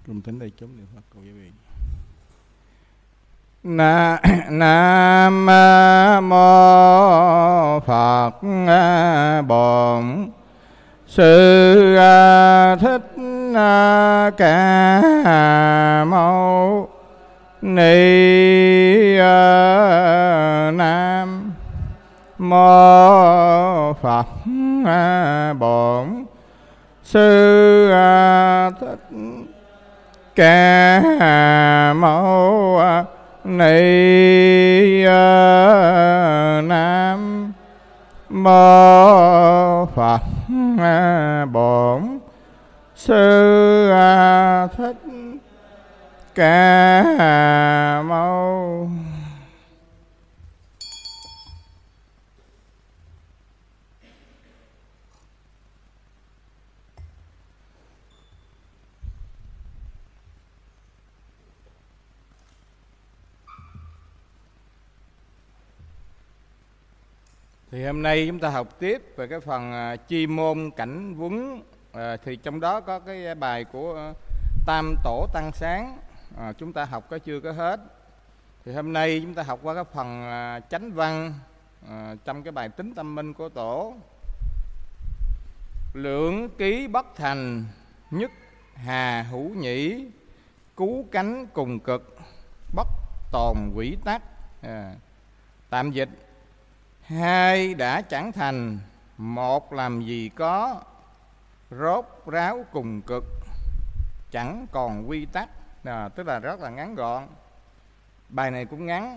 Cùng tính đây chúng niệm Phật cầu giáo viên. Nam mô Phật Bổn Sư Thích Ca Mâu Ni. Nam mô Phật Bổn Sư Thích Ca Mâu Ni. Nam mô Phật Bổn Sư Thích Ca Mâu. Thì hôm nay chúng ta học tiếp về cái phần chi môn cảnh vấn. Thì trong đó có cái bài của Tam Tổ Tăng Sáng, chúng ta học có chưa có hết. Thì hôm nay chúng ta học qua cái phần chánh văn trong cái bài Tính Tâm Minh của Tổ. Lưỡng ký bất thành, nhất hà hữu nhĩ, cứu cánh cùng cực, bất tồn quỷ tắc. Tạm dịch: hai đã chẳng thành, một làm gì có, rốt ráo cùng cực, chẳng còn quy tắc. Tức là rất là ngắn gọn. Bài này cũng ngắn.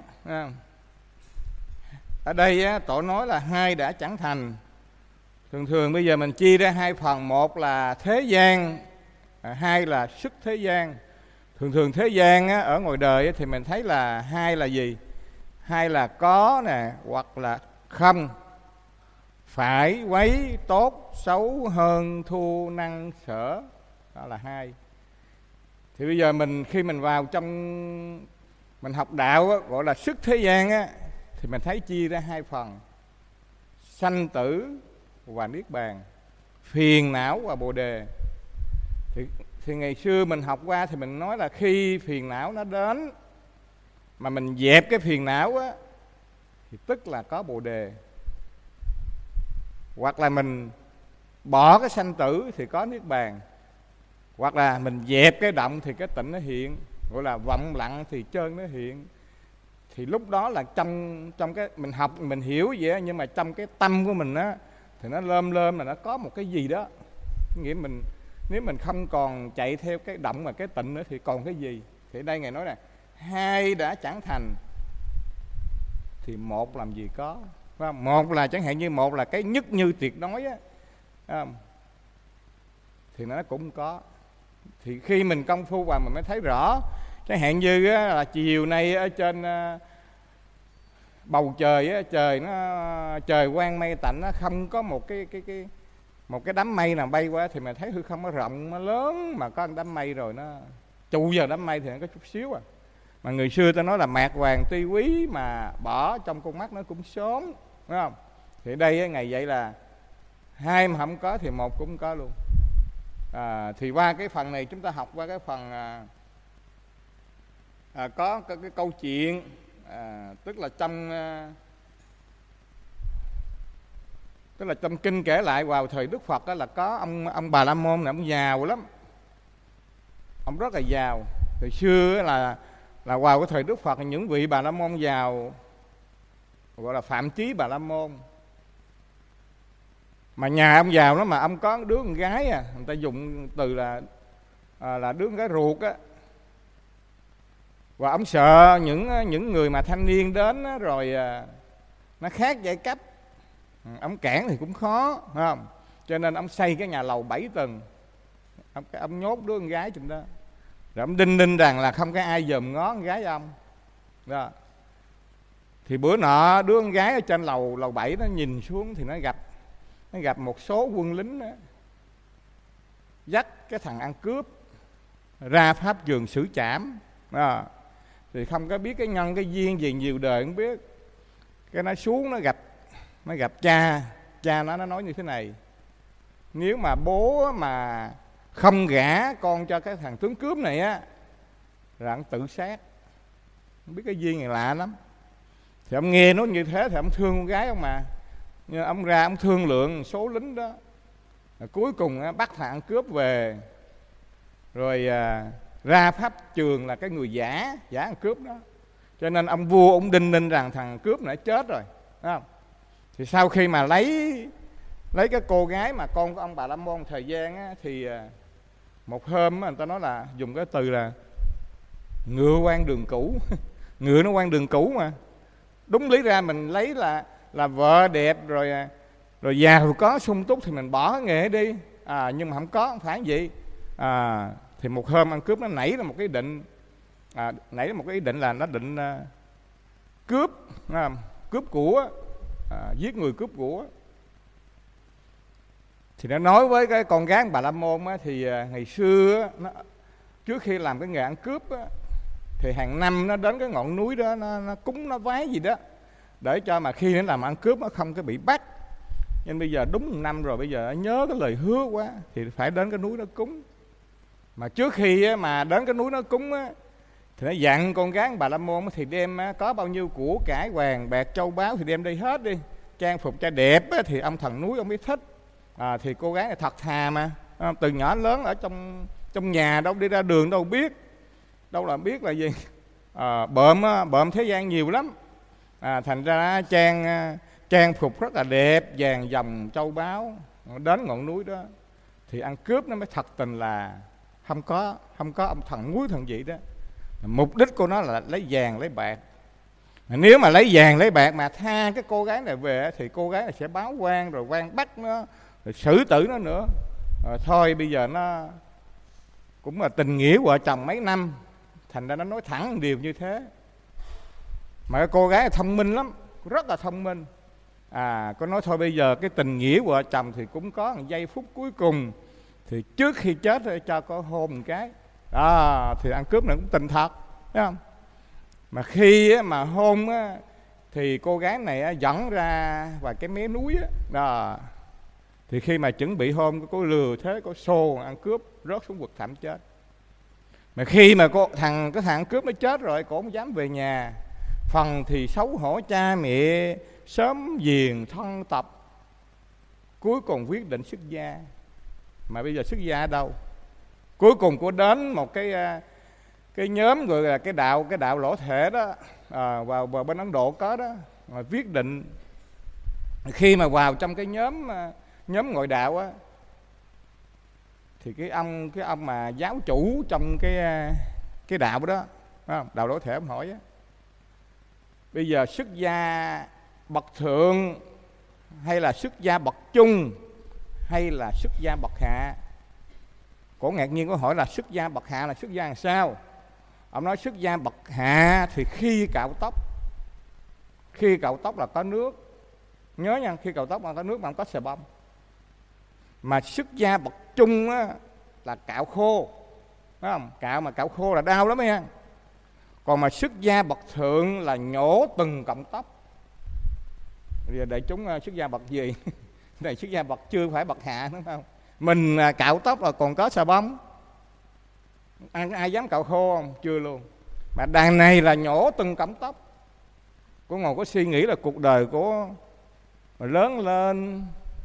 Ở đây Tổ nói là hai đã chẳng thành. Thường bây giờ mình chia ra hai phần. Một là thế gian, hai là sức thế gian. Thường thế gian ở ngoài đời thì mình thấy là hai là gì? Hai là có nè, hoặc là không, phải, quấy, tốt, xấu, hơn, thua, năng, sở. Đó là hai. Thì bây giờ khi mình vào trong mình học đạo gọi là sức thế gian thì mình thấy chia ra hai phần: sanh tử và niết bàn, phiền não và bồ đề. Thì ngày xưa mình học qua thì mình nói là khi phiền não nó đến mà mình dẹp cái phiền não thì tức là có bồ đề. Hoặc là mình bỏ cái sanh tử thì có niết bàn. Hoặc là mình dẹp cái động thì cái tịnh nó hiện. Gọi là vọng lặng thì trơn nó hiện. Thì lúc đó là trong cái mình học mình hiểu vậy đó, nhưng mà trong cái tâm của mình thì nó lơm là nó có một cái gì đó. Nghĩa mình nếu mình không còn chạy theo cái động và cái tịnh nữa thì còn cái gì? Thì đây Ngài nói là hai đã chẳng thành thì một làm gì có. Một là chẳng hạn như một là cái nhất như tuyệt đối thì nó cũng có. Thì khi mình công phu vào mình mới thấy rõ. Chẳng hạn như là chiều nay ở trên bầu trời trời quang mây tạnh, nó không có một cái đám mây nào bay qua thì mình thấy hư không nó rộng, nó lớn, mà có một đám mây rồi nó trụ vào đám mây thì nó có chút xíu Mà người xưa ta nói là mạc vàng tuy quý mà bỏ trong con mắt nó cũng sớm, đúng không? Thì đây Ngài dạy là hai mà không có thì một cũng có luôn. Thì qua cái phần này chúng ta học qua cái phần có cái câu chuyện, tức là trong kinh kể lại vào thời Đức Phật là có ông Bà La Môn này, ông giàu lắm, ông rất là giàu. Thời xưa là vào cái thời Đức Phật những vị Bà La Môn giàu gọi là phạm chí Bà La Môn. Mà nhà ông giàu lắm, mà ông có đứa con gái người ta dùng từ là đứa con gái ruột Và ông sợ những người mà thanh niên đến rồi nó khác giai cấp, ông cản thì cũng khó, phải không? Cho nên ông xây cái nhà lầu 7 tầng, ông nhốt đứa con gái trong đó, rồi ông đinh rằng là không có ai dòm ngó con gái ông đó. Thì bữa nọ đứa con gái ở trên lầu 7 nó nhìn xuống thì nó gặp một số quân lính dắt cái thằng ăn cướp ra pháp trường xử trảm đó. Thì không có biết cái nhân cái duyên gì, nhiều đời không biết. Cái nó xuống nó gặp cha nó nói như thế này: nếu mà bố mà không gả con cho cái thằng tướng cướp này á, là ông tự sát. Không biết cái duyên này lạ lắm. Thì ông nghe nói như thế thì ông thương con gái ông mà. Nhưng ông ra ông thương lượng số lính đó. Rồi cuối cùng bắt thằng ăn cướp về. Rồi ra pháp trường là cái người giả ăn cướp đó. Cho nên ông vua ông đinh ninh rằng thằng cướp này chết rồi, thấy không? Thì sau khi mà lấy cái cô gái mà con của ông Bà La Môn thời gian á, thì một hôm á, người ta nói là dùng cái từ là ngựa quan đường cũ. Ngựa nó quan đường cũ mà. Đúng lý ra mình lấy là vợ đẹp rồi giàu có sung túc thì mình bỏ cái nghề đi. Nhưng mà không có, không phải vậy. Thì một hôm ăn cướp nó nảy ra một cái ý định, là nó định cướp của, giết người cướp của. Thì nó nói với cái con gái Bà La Môn á, thì ngày xưa á, nó, trước khi làm cái nghề ăn cướp á, thì hàng năm nó đến cái ngọn núi đó, nó cúng nó vái gì đó, để cho mà khi nó làm ăn cướp nó không có bị bắt. Nhưng bây giờ đúng 1 năm rồi, bây giờ nó nhớ cái lời hứa quá thì phải đến cái núi nó cúng. Mà trước khi mà đến cái núi nó cúng á, thì nó dặn con gái Bà La Môn thì đem có bao nhiêu của cải vàng bạc châu báu thì đem đi hết đi, trang phục cho đẹp á, thì ông thần núi ông biết thích. Thì cô gái này thật thà mà, từ nhỏ lớn ở trong nhà, đâu đi ra đường đâu biết, đâu là biết là gì. Bợm thế gian nhiều lắm. Thành ra trang phục rất là đẹp, vàng dòng châu báu. Đến ngọn núi đó thì ăn cướp nó mới thật tình là không có ông thần núi thần gì đó. Mục đích của nó là lấy vàng lấy bạc. Nếu mà lấy vàng lấy bạc mà tha cái cô gái này về thì cô gái này sẽ báo quan, rồi quan bắt nó, rồi xử tử nó nữa. Thôi bây giờ nó cũng là tình nghĩa vợ chồng mấy năm, thành ra nó nói thẳng điều như thế. Mà cái cô gái này thông minh lắm, rất là thông minh. Có nói thôi bây giờ cái tình nghĩa vợ chồng thì cũng có một giây phút cuối cùng, thì trước khi chết thì cho có hôn một cái. Thì ăn cướp này cũng tình thật, thấy không? Mà khi mà hôn á, thì cô gái này dẫn ra vào cái mé núi đó. Thì khi mà chuẩn bị hôn, có lừa thế, có xô ăn cướp rớt xuống vực thẳm chết. Mà khi mà cái thằng ăn cướp nó chết rồi, cổ không dám về nhà. Phần thì xấu hổ cha mẹ, sớm giềng thân tộc, cuối cùng quyết định xuất gia. Mà bây giờ xuất gia ở đâu? Cuối cùng cô đến một cái nhóm gọi là cái đạo lỗ thể đó, vào bên Ấn Độ có đó. Mà quyết định khi mà vào trong cái nhóm ngoại đạo á, thì cái ông mà giáo chủ trong cái đạo đó, đạo lỗ thể, ông hỏi á, bây giờ xuất gia bậc thượng hay là xuất gia bậc trung hay là xuất gia bậc hạ? Cổ ngạc nhiên có hỏi là xuất gia bậc hạ là xuất gia làm sao? Ông nói xuất gia bậc hạ thì khi cạo tóc là có nước. Nhớ nha, khi cạo tóc là có nước mà không có xà bông. Mà xuất gia bậc trung á, là cạo khô, phải không? Cạo khô là đau lắm nha. Còn mà xuất gia bậc thượng là nhổ từng cọng tóc. Bây giờ đại chúng xuất gia bậc gì? Này xuất gia bậc chưa phải bậc hạ, đúng không? Mình cạo tóc là còn có xà bông. Ai dám cạo khô không? Chưa luôn. Mà đàn này là nhổ từng cọng tóc. Cô ngồi có suy nghĩ là cuộc đời của lớn lên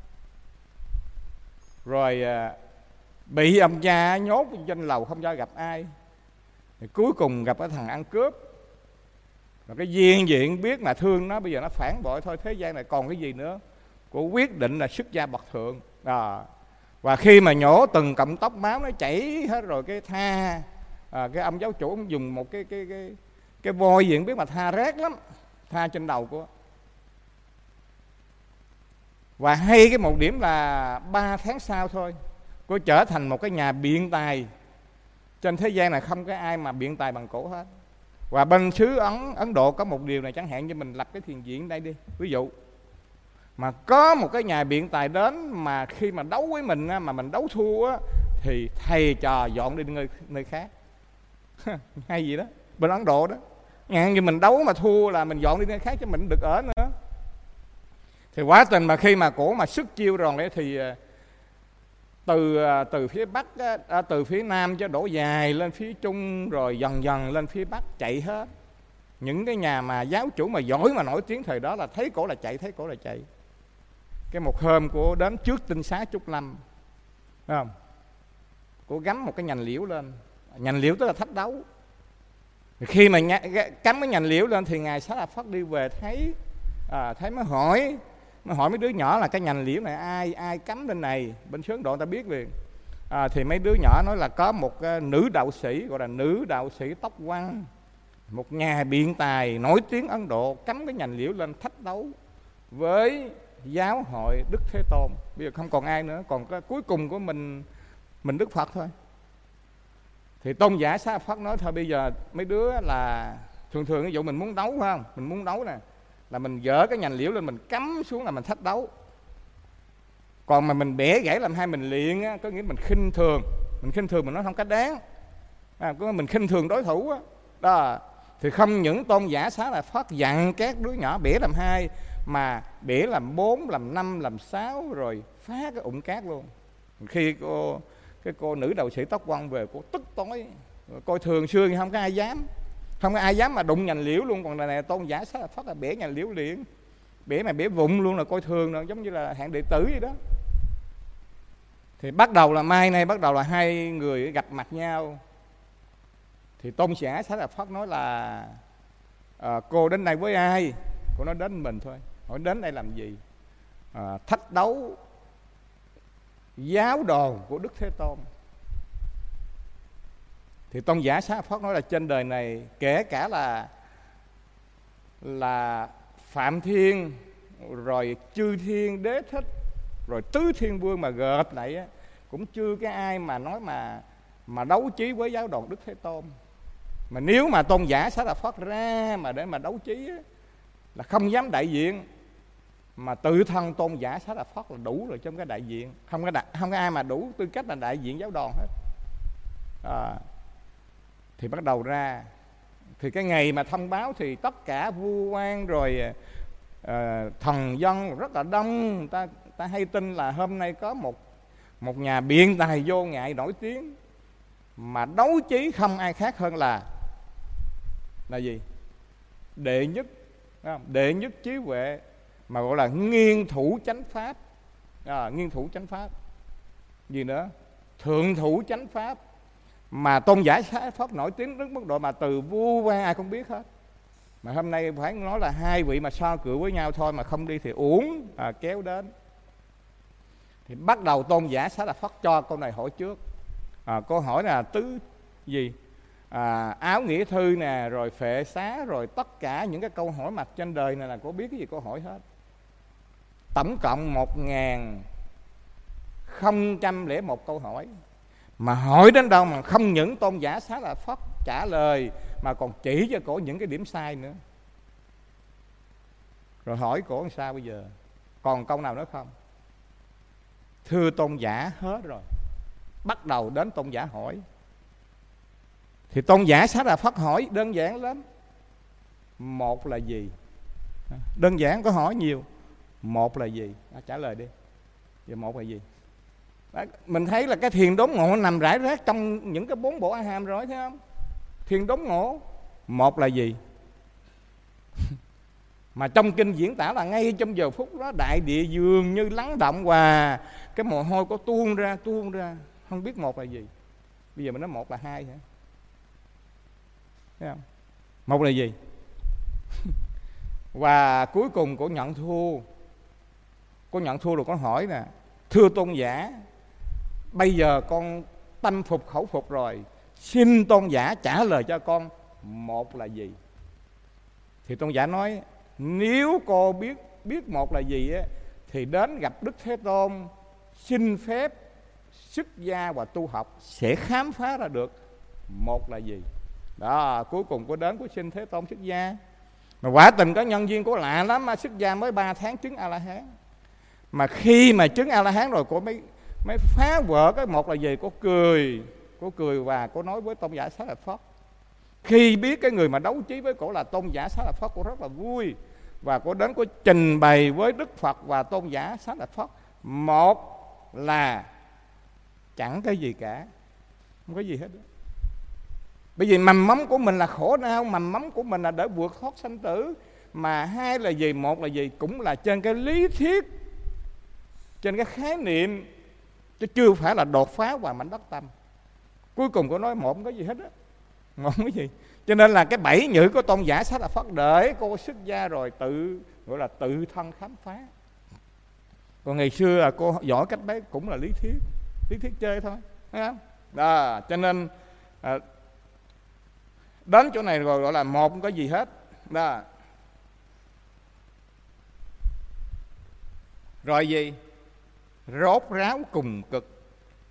rồi bị ông cha nhốt trên lầu không cho gặp ai, thì cuối cùng gặp cái thằng ăn cướp. Rồi cái duyên diện biết mà thương nó, bây giờ nó phản bội thôi, thế gian này còn cái gì nữa. Cô quyết định là xuất gia bậc thượng. Và khi mà nhổ từng cọng tóc máu nó chảy hết rồi, cái tha cái ông giáo chủ ông dùng một cái voi diện biết mà tha rét lắm, tha trên đầu của. Và hay cái một điểm là 3 tháng sau thôi, cô trở thành một cái nhà biện tài. Trên thế gian này không có ai mà biện tài bằng cổ hết. Và bên xứ Ấn Độ có một điều này, chẳng hạn như mình lập cái thiền viện đây đi, ví dụ, mà có một cái nhà biện tài đến mà khi mà đấu với mình mà mình đấu thua á, thì thầy trò dọn đi nơi khác. Hay gì đó, bên Ấn Độ đó, như mình đấu mà thua là mình dọn đi nơi khác chứ mình được ở nữa. Thì quá tình mà khi mà cổ mà sức chiêu rồi thì từ phía Bắc từ phía Nam cho đổ dài lên phía Trung, rồi dần dần lên phía Bắc chạy hết. Những cái nhà mà giáo chủ mà giỏi mà nổi tiếng thời đó là thấy cổ là chạy, thấy cổ là chạy. Cái một hôm cổ đến trước tinh xá Trúc Lâm, thấy không? Cổ gắm một cái nhành liễu lên. Nhành liễu tức là thách đấu. Khi mà cắm cái nhành liễu lên thì ngài Xá Lợi Phất đi về thấy thấy mới hỏi mấy đứa nhỏ là cái nhành liễu này ai cắm lên này, bên xứ Ấn Độ ta biết liền. Thì mấy đứa nhỏ nói là có một nữ đạo sĩ, gọi là nữ đạo sĩ tóc quăn, một nhà biện tài nổi tiếng Ấn Độ, cắm cái nhành liễu lên thách đấu với giáo hội Đức Thế Tôn. Bây giờ không còn ai nữa, còn cái cuối cùng của mình Đức Phật thôi. Thì tôn giả Xá Lợi Phất nói thôi bây giờ mấy đứa là thường ví dụ mình muốn đấu, phải không? Mình muốn đấu nè, là mình dỡ cái nhành liễu lên mình cắm xuống là mình thách đấu. Còn mà mình bẻ gãy làm hai mình liền á, có nghĩa mình khinh thường mình nói không cách đáng. Mình khinh thường đối thủ á. Đó. Thì không những tôn giả Xá Lợi Phất dặn các đứa nhỏ bẻ làm hai, mà bẻ làm 4, làm 5, làm 6, rồi phá cái ụng cát luôn. Khi cô nữ đạo sĩ tóc quăn về, cô tức tối, coi thường xưa thì không có ai dám mà đụng nhành liễu luôn. Còn này tôn giả Xá Lợi Phất là bẻ nhành liễu liền, bẻ mà bẻ vụng luôn, là coi thường rồi, giống như là hạng đệ tử vậy đó. Thì bắt đầu là hai người gặp mặt nhau. Thì tôn giả Xá Lợi Phất nói là cô đến đây với ai? Cô nói đến mình thôi. Hỏi đến đây làm gì? Thách đấu giáo đồ của Đức Thế Tôn. Thì tôn giả Xá Lợi Phất nói là trên đời này kể cả là Phạm Thiên, rồi Chư Thiên Đế Thích, rồi Tứ Thiên Vương mà gộp lại á, cũng chưa cái ai mà nói mà đấu trí với giáo đoàn Đức Thế Tôn. Mà nếu mà tôn giả Xá Lợi Phất ra mà để mà đấu trí á, là không dám đại diện, mà tự thân tôn giả Xá Lợi Phất là đủ rồi trong cái đại diện. Không có ai mà đủ tư cách là đại diện giáo đoàn hết. Thì bắt đầu ra, thì cái ngày mà thông báo thì tất cả vua quan rồi thần dân rất là đông. Ta hay tin là hôm nay có một nhà biện tài vô ngại nổi tiếng mà đấu trí không ai khác hơn là gì? Đệ nhất, đệ nhất trí huệ, mà gọi là nghiên thủ chánh pháp. Nghiên thủ chánh pháp gì nữa? Thượng thủ chánh pháp. Mà tôn giả Xá Lợi Phất nổi tiếng đến mức độ mà từ vua quan ai cũng biết hết. Mà hôm nay phải nói là hai vị mà so cự với nhau thôi, mà không đi thì uổng kéo đến. Thì bắt đầu tôn giả Xá Lợi Phất cho câu này hỏi trước. Câu hỏi là tứ gì? Áo nghĩa thư nè, rồi phệ xá, rồi tất cả những cái câu hỏi mặt trên đời này là cô biết cái gì cô hỏi hết. Tổng cộng 1001 câu hỏi. Mà hỏi đến đâu mà không những tôn giả Xá Lợi Phất trả lời, mà còn chỉ cho cổ những cái điểm sai nữa. Rồi hỏi cổ làm sao bây giờ? Còn câu nào nữa không? Thưa tôn giả hết rồi. Bắt đầu đến tôn giả hỏi. Thì tôn giả Xá Lợi Phất hỏi đơn giản lắm. Một là gì? Đơn giản, có hỏi nhiều. Một là gì? Trả lời đi. Giờ một là gì? Đó, mình thấy là cái thiền đốn ngộ nằm rải rác trong những cái 4 bộ A Hàm rồi, thấy không? Thiền đốn ngộ, một là gì? Mà trong kinh diễn tả là ngay trong giờ phút đó đại địa dường như lắng động, và cái mồ hôi có tuôn ra, không biết một là gì. Bây giờ mình nói một là hai hả? Thấy không? Một là gì? Và cuối cùng cô nhận thua. Cô nhận thua rồi có hỏi nè: thưa tôn giả, bây giờ con tâm phục khẩu phục rồi, xin tôn giả trả lời cho con một là gì. Thì tôn giả nói: nếu cô biết một là gì á, thì đến gặp Đức Thế Tôn, xin phép xuất gia và tu học, sẽ khám phá ra được một là gì. Đó, cuối cùng cô đến, cô xin Thế Tôn xuất gia. Mà quả tình có nhân viên cô lạ lắm, mà xuất gia mới 3 tháng chứng A-la-hán. Mà khi mà chứng A-la-hán rồi, cô mới phá vỡ cái một là gì. Cô cười và cô nói với tôn giả Xá Lợi Phất. Khi biết cái người mà đấu trí với cổ là tôn giả Xá Lợi Phất, cô rất là vui. Và cô đến, cô trình bày với Đức Phật và tôn giả Xá Lợi Phất. Một là chẳng cái gì cả, không có gì hết. Bởi vì mầm móng của mình là khổ đau, mầm móng của mình là để vượt thoát sanh tử. Mà hai là gì? Một là gì? Cũng là trên cái lý thuyết, trên cái khái niệm, chứ chưa phải là đột phá vào mảnh đất tâm. Cuối cùng có nói một không có gì hết á, không có gì. Cho nên là cái bảy nhữ của tôn giả Xá Lợi Phất để cô xuất gia rồi tự gọi là tự thân khám phá. Còn ngày xưa là cô giỏi cách đấy cũng là lý thuyết chơi thôi, thấy không? Đó, cho nên đến chỗ này rồi gọi là một không có gì hết. Đó. Rồi gì? Rốt ráo cùng cực,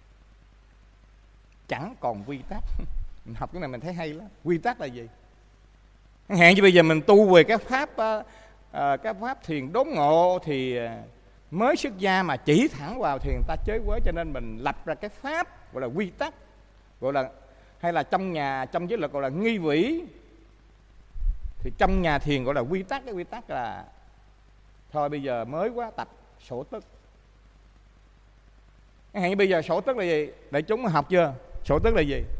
chẳng còn quy tắc. Mình học cái này mình thấy hay lắm. Quy tắc là gì? Chẳng hạn như bây giờ mình tu về cái pháp thiền đốn ngộ thì mới xuất gia mà chỉ thẳng vào thiền ta chế quế, cho nên mình lập ra cái pháp gọi là quy tắc, gọi là, hay là trong giới luật gọi là nghi vĩ. Thì trong nhà thiền gọi là quy tắc. Cái quy tắc là thôi bây giờ mới quá tập sổ tức. Chẳng hạn như bây giờ sổ tức là gì? Đại chúng học chưa? Sổ tức là gì?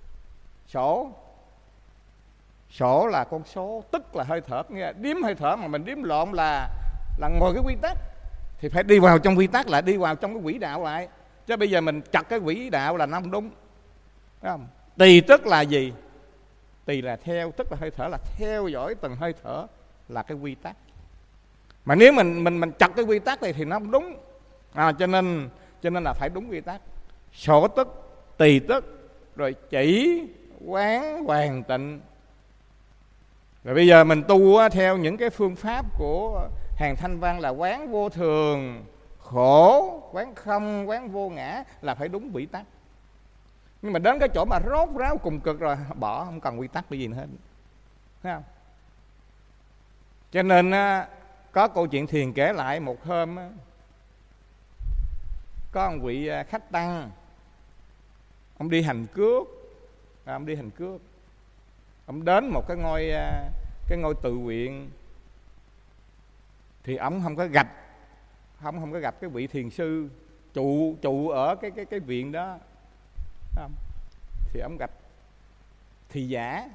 Sổ là con số, tức là hơi thở, nghĩa là đếm hơi thở, mà mình đếm lộn là ngồi cái quy tắc. Thì phải đi vào trong quy tắc lại, đi vào trong cái quỹ đạo lại. Chứ bây giờ mình chặt cái quỹ đạo là nó không đúng. Thấy không? Tỳ tức là gì? Tỳ là theo, tức là hơi thở, là theo dõi từng hơi thở, là cái quy tắc. Mà nếu mình chặt cái quy tắc này thì nó không đúng. Cho nên là phải đúng quy tắc. Sổ tức, tỳ tức, rồi chỉ, quán, hoàn tịnh. Rồi bây giờ mình tu theo những cái phương pháp của hàng Thanh Văn là quán vô thường, khổ, quán không, quán vô ngã, là phải đúng quy tắc. Nhưng mà đến cái chỗ mà rốt ráo cùng cực rồi bỏ, không cần quy tắc cái gì nữa hết. Thấy không? Cho nên có câu chuyện thiền kể lại một hôm có một vị khách tăng, ông đi hành cước. Ông đến một cái ngôi tự viện, thì ông không có gặp cái vị thiền sư trụ ở cái viện đó. Thì ông gặp thị giả.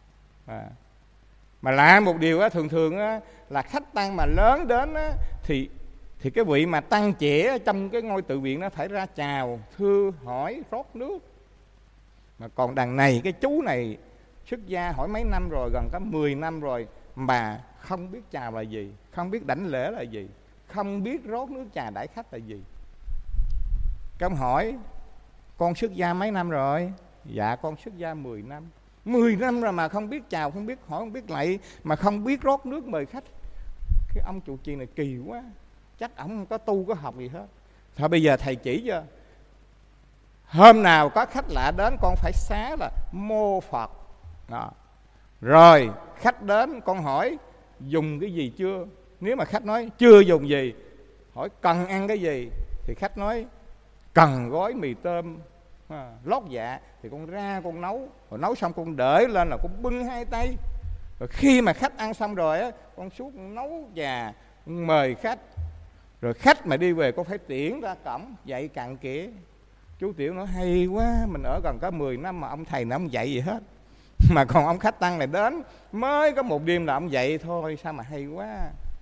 Mà lạ một điều thường là khách tăng mà lớn đến thì cái vị mà tăng trẻ trong cái ngôi tự viện nó phải ra chào, thưa, hỏi, rót nước. Mà còn đằng này cái chú này xuất gia hỏi mấy năm rồi, gần có 10 năm rồi, mà không biết chào là gì, không biết đảnh lễ là gì, không biết rót nước trà đãi khách là gì. Cái ông hỏi: con xuất gia mấy năm rồi? Dạ con xuất gia 10 năm. 10 năm rồi mà không biết chào, không biết hỏi, không biết lạy, mà không biết rót nước mời khách. Cái ông trụ trì này kỳ quá, chắc ổng không có tu có học gì hết. Thôi bây giờ thầy chỉ cho, hôm nào có khách lạ đến con phải xá là mô Phật. Đó. Rồi khách đến con hỏi dùng cái gì chưa. Nếu mà khách nói chưa dùng gì, hỏi cần ăn cái gì, thì khách nói cần gói mì tôm lót dạ, thì con ra con nấu. Rồi nấu xong con để lên là con bưng hai tay. Rồi khi mà khách ăn xong rồi con xuống con nấu trà mời khách. Rồi khách mà đi về con phải tiễn ra cổng dạy cặn kẽ. Chú Tiểu nói hay quá, mình ở gần có 10 năm mà ông thầy nào ông dạy gì hết. Mà còn ông khách tăng này đến mới có một đêm là ông dạy thôi, sao mà hay quá.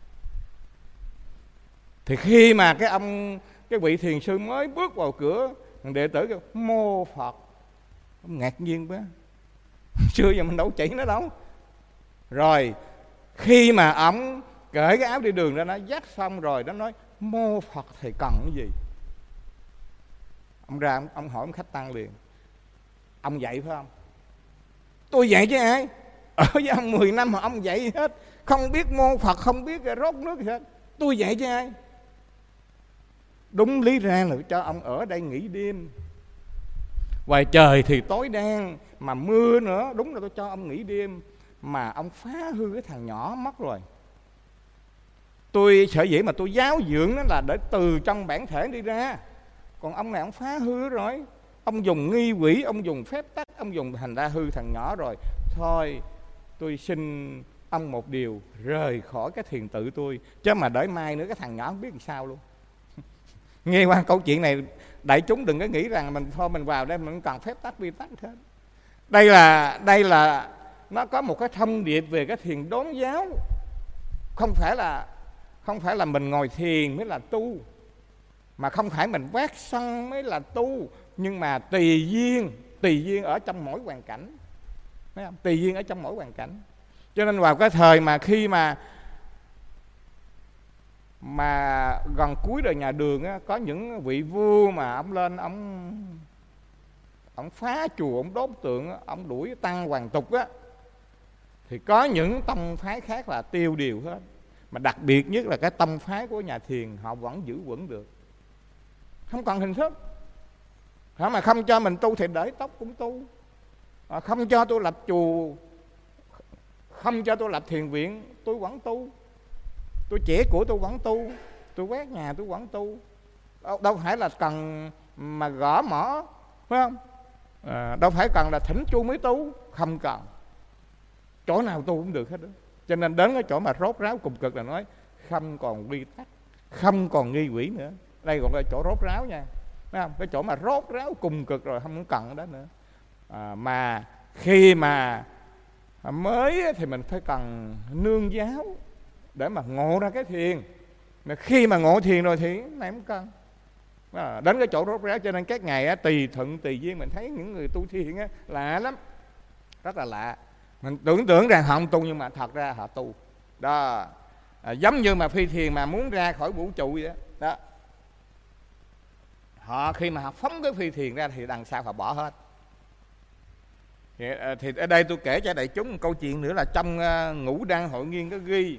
Thì khi mà cái vị thiền sư mới bước vào cửa, đệ tử kêu mô Phật, ông ngạc nhiên quá. Xưa giờ mình đâu chỉ nó đâu. Rồi khi mà ông cởi cái áo đi đường ra, nó dắt xong rồi nó nói mô Phật thầy cần cái gì. Ông ra ông hỏi ông khách tăng liền: ông dạy phải không? Tôi dạy chứ ai. Ở với ông 10 năm mà ông dạy hết, không biết mô Phật, không biết rót nước gì hết. Tôi dạy chứ ai. Đúng lý ra là cho ông ở đây nghỉ đêm. Ngoài trời thì tối đen mà mưa nữa, đúng là tôi cho ông nghỉ đêm. Mà ông phá hư cái thằng nhỏ mất rồi. Tôi sở dĩ mà tôi giáo dưỡng nó là để từ trong bản thể đi ra. Còn ông này ông phá hư rồi. Ông dùng nghi quỷ, ông dùng phép tắc, ông dùng thành ra hư thằng nhỏ rồi. Thôi tôi xin ông một điều, rời khỏi cái thiền tự tôi, chứ mà đợi mai nữa cái thằng nhỏ không biết làm sao luôn. Nghe qua câu chuyện này đại chúng đừng có nghĩ rằng mình thôi mình vào đây mình cần phép tắc vi tắc hết. Đây là nó có một cái thông điệp về cái thiền đốn giáo. Không phải là mình ngồi thiền mới là tu, mà không phải mình vác sân mới là tu, nhưng mà tùy duyên ở trong mỗi hoàn cảnh. Thấy không? Tùy duyên ở trong mỗi hoàn cảnh. Cho nên vào cái thời mà khi mà gần cuối đời nhà Đường á, có những vị vua mà ông lên ông phá chùa, ông đốt tượng, ông đuổi tăng hoàng tục á, thì có những tông phái khác là tiêu điều hết. Mà đặc biệt nhất là cái tông phái của nhà thiền họ vẫn giữ vững được, không còn hình thức. Mà không cho mình tu thì để tóc cũng tu, không cho tôi lập chùa, không cho tôi lập thiền viện, tôi vẫn tu. Tôi trẻ của tôi vẫn tu, tôi quét nhà tôi vẫn tu. Đâu phải là cần mà gõ mỏ, phải không? Đâu phải cần là thỉnh chuông mới tu, không cần. Chỗ nào tu cũng được hết đó. Cho nên đến cái chỗ mà rốt ráo cùng cực là nói không còn quy tắc, không còn nghi quỷ nữa. Đây còn là chỗ rốt ráo nha, phải không? Cái chỗ mà rốt ráo cùng cực rồi không cần đó nữa. Mà khi mà mới thì mình phải cần nương giáo để mà ngộ ra cái thiền. Mà khi mà ngộ thiền rồi thì này không cần. Đến cái chỗ rốt ráo. Cho nên các ngày tùy thuận tùy duyên. Mình thấy những người tu thiền lạ lắm, rất là lạ. Mình tưởng rằng họ không tu, nhưng mà thật ra họ tu đó. Giống như mà phi thiền mà muốn ra khỏi vũ trụ vậy đó. Họ khi mà họ phóng cái phi thiền ra thì đằng sau họ bỏ hết. Thì ở đây tôi kể cho đại chúng một câu chuyện nữa là trong Ngũ Đăng Hội Nghiên có ghi.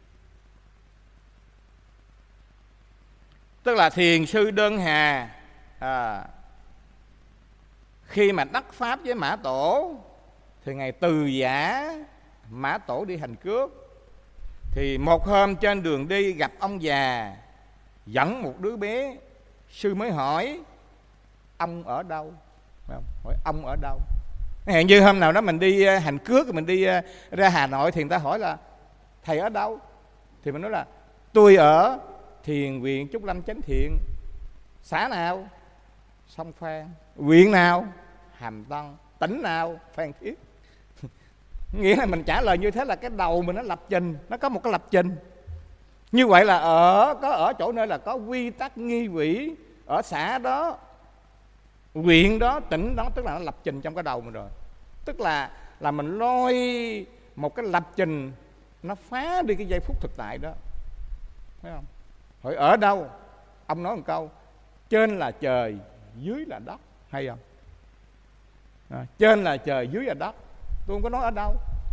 Tức là thiền sư Đơn Hà khi mà đắc pháp với Mã Tổ thì ngài từ giả Mã Tổ đi hành cướp. Thì một hôm trên đường đi gặp ông già dẫn một đứa bé. Sư mới hỏi ông ở đâu? Hỏi ông ở đâu? Hẹn như hôm nào đó mình đi hành cướp, mình đi ra Hà Nội thì người ta hỏi là thầy ở đâu? Thì mình nói là tôi ở thiền viện Trúc Lâm Chánh Thiện. Xã nào? Sông Phan. Huyện nào? Hàm Tân. Tỉnh nào? Phan Thiết. Nghĩa là mình trả lời như thế là cái đầu mình nó lập trình, nó có một cái lập trình. Như vậy là ở chỗ nơi là có quy tắc nghi quỷ, ở xã đó, huyện đó, tỉnh đó, tức là nó lập trình trong cái đầu mình rồi. Tức là mình lôi một cái lập trình, nó phá đi cái giây phút thực tại đó. Thấy không? Hỏi ở đâu? Ông nói một câu: trên là trời, dưới là đất. Hay không? Trên là trời, dưới là đất. Tôi không có nói ở đâu.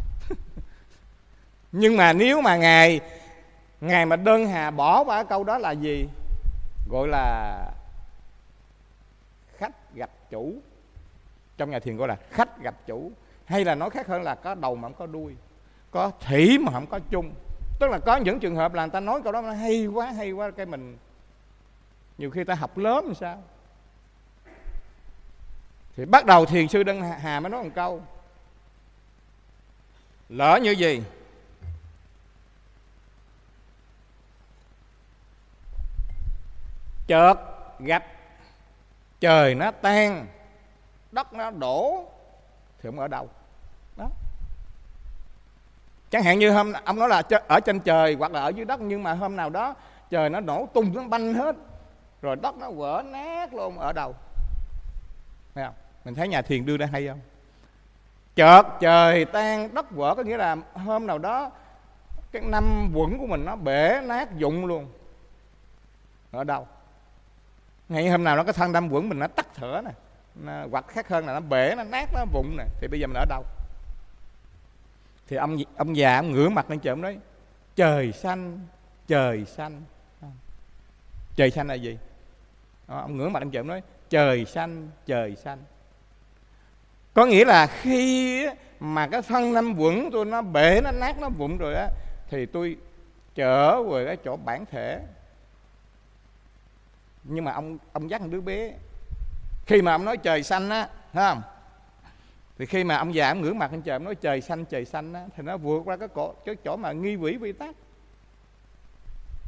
Nhưng mà nếu mà ngài mà Đơn Hà bỏ qua câu đó là gì? Gọi là khách gặp chủ. Trong nhà thiền gọi là khách gặp chủ. Hay là nói khác hơn là có đầu mà không có đuôi, có thủy mà không có chung. Tức là có những trường hợp là người ta nói câu đó nó hay quá, cái mình nhiều khi ta học lớn làm sao. Thì bắt đầu thiền sư Đơn Hà mới nói một câu: lỡ như gì? Chợt gặp trời nó tan, đất nó đổ thì ông ở đâu? Đó. Chẳng hạn như hôm ông nói là ở trên trời hoặc là ở dưới đất, nhưng mà hôm nào đó trời nó nổ tung, nó banh hết, rồi đất nó vỡ nát luôn, ở đâu? Thấy không? Mình thấy nhà thiền đưa ra hay không? Chợt trời tan đất vỡ, có nghĩa là hôm nào đó cái năm quẩn của mình nó bể nát dụng luôn. Ở đâu? Ngay hôm nào đó cái thân năm quẩn mình nó tắt thở nè, hoặc khác hơn là nó bể, nó nát, nó vụn nè, thì bây giờ mình ở đâu? Thì ông già ông ngửa mặt lên trời, ông nói trời xanh, trời xanh. Trời xanh là gì? Ông ngửa mặt lên trời, ông nói trời xanh, trời xanh. Có nghĩa là khi mà cái thân năm quẩn tôi nó bể, nó nát, nó vụn rồi á, thì tôi trở về cái chỗ bản thể. Nhưng mà ông dắt một đứa bé. Khi mà ông nói trời xanh á, thấy không? Thì khi mà ông già ông ngửa mặt lên trời, ông nói trời xanh á, thì nó vượt qua cái chỗ mà nghi quỷ vi tắc.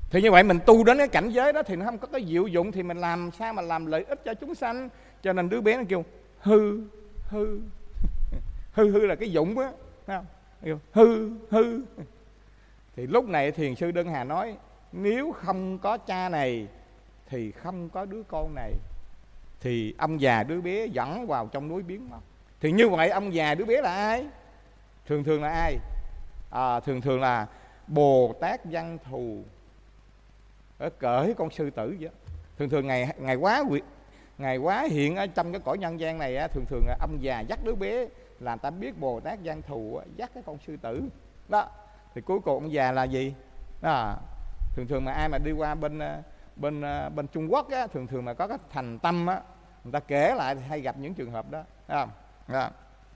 Thì như vậy mình tu đến cái cảnh giới đó thì nó không có cái diệu dụng, thì mình làm sao mà làm lợi ích cho chúng sanh. Cho nên đứa bé nó kêu hư hư hư là cái dụng á, thấy không? Hư hư. Thì lúc này Thiền sư Đơn Hà nói, nếu không có cha này thì không có đứa con này. Thì ông già đứa bé dẫn vào trong núi biến mất. Thì như vậy ông già đứa bé là ai? Thường thường là ai? Thường thường là Bồ Tát Văn Thù ở cởi con sư tử vậy. Thường thường ngày quá hiện ở trong cái cõi nhân gian này á, thường thường là ông già dắt đứa bé, làm ta biết Bồ Tát Văn Thù dắt cái con sư tử đó. Thì cuối cùng ông già là gì đó. Thường thường mà ai mà đi qua bên Trung Quốc á, thường thường mà có cái thành tâm á, người ta kể lại thì hay gặp những trường hợp đó, thấy không? Đó.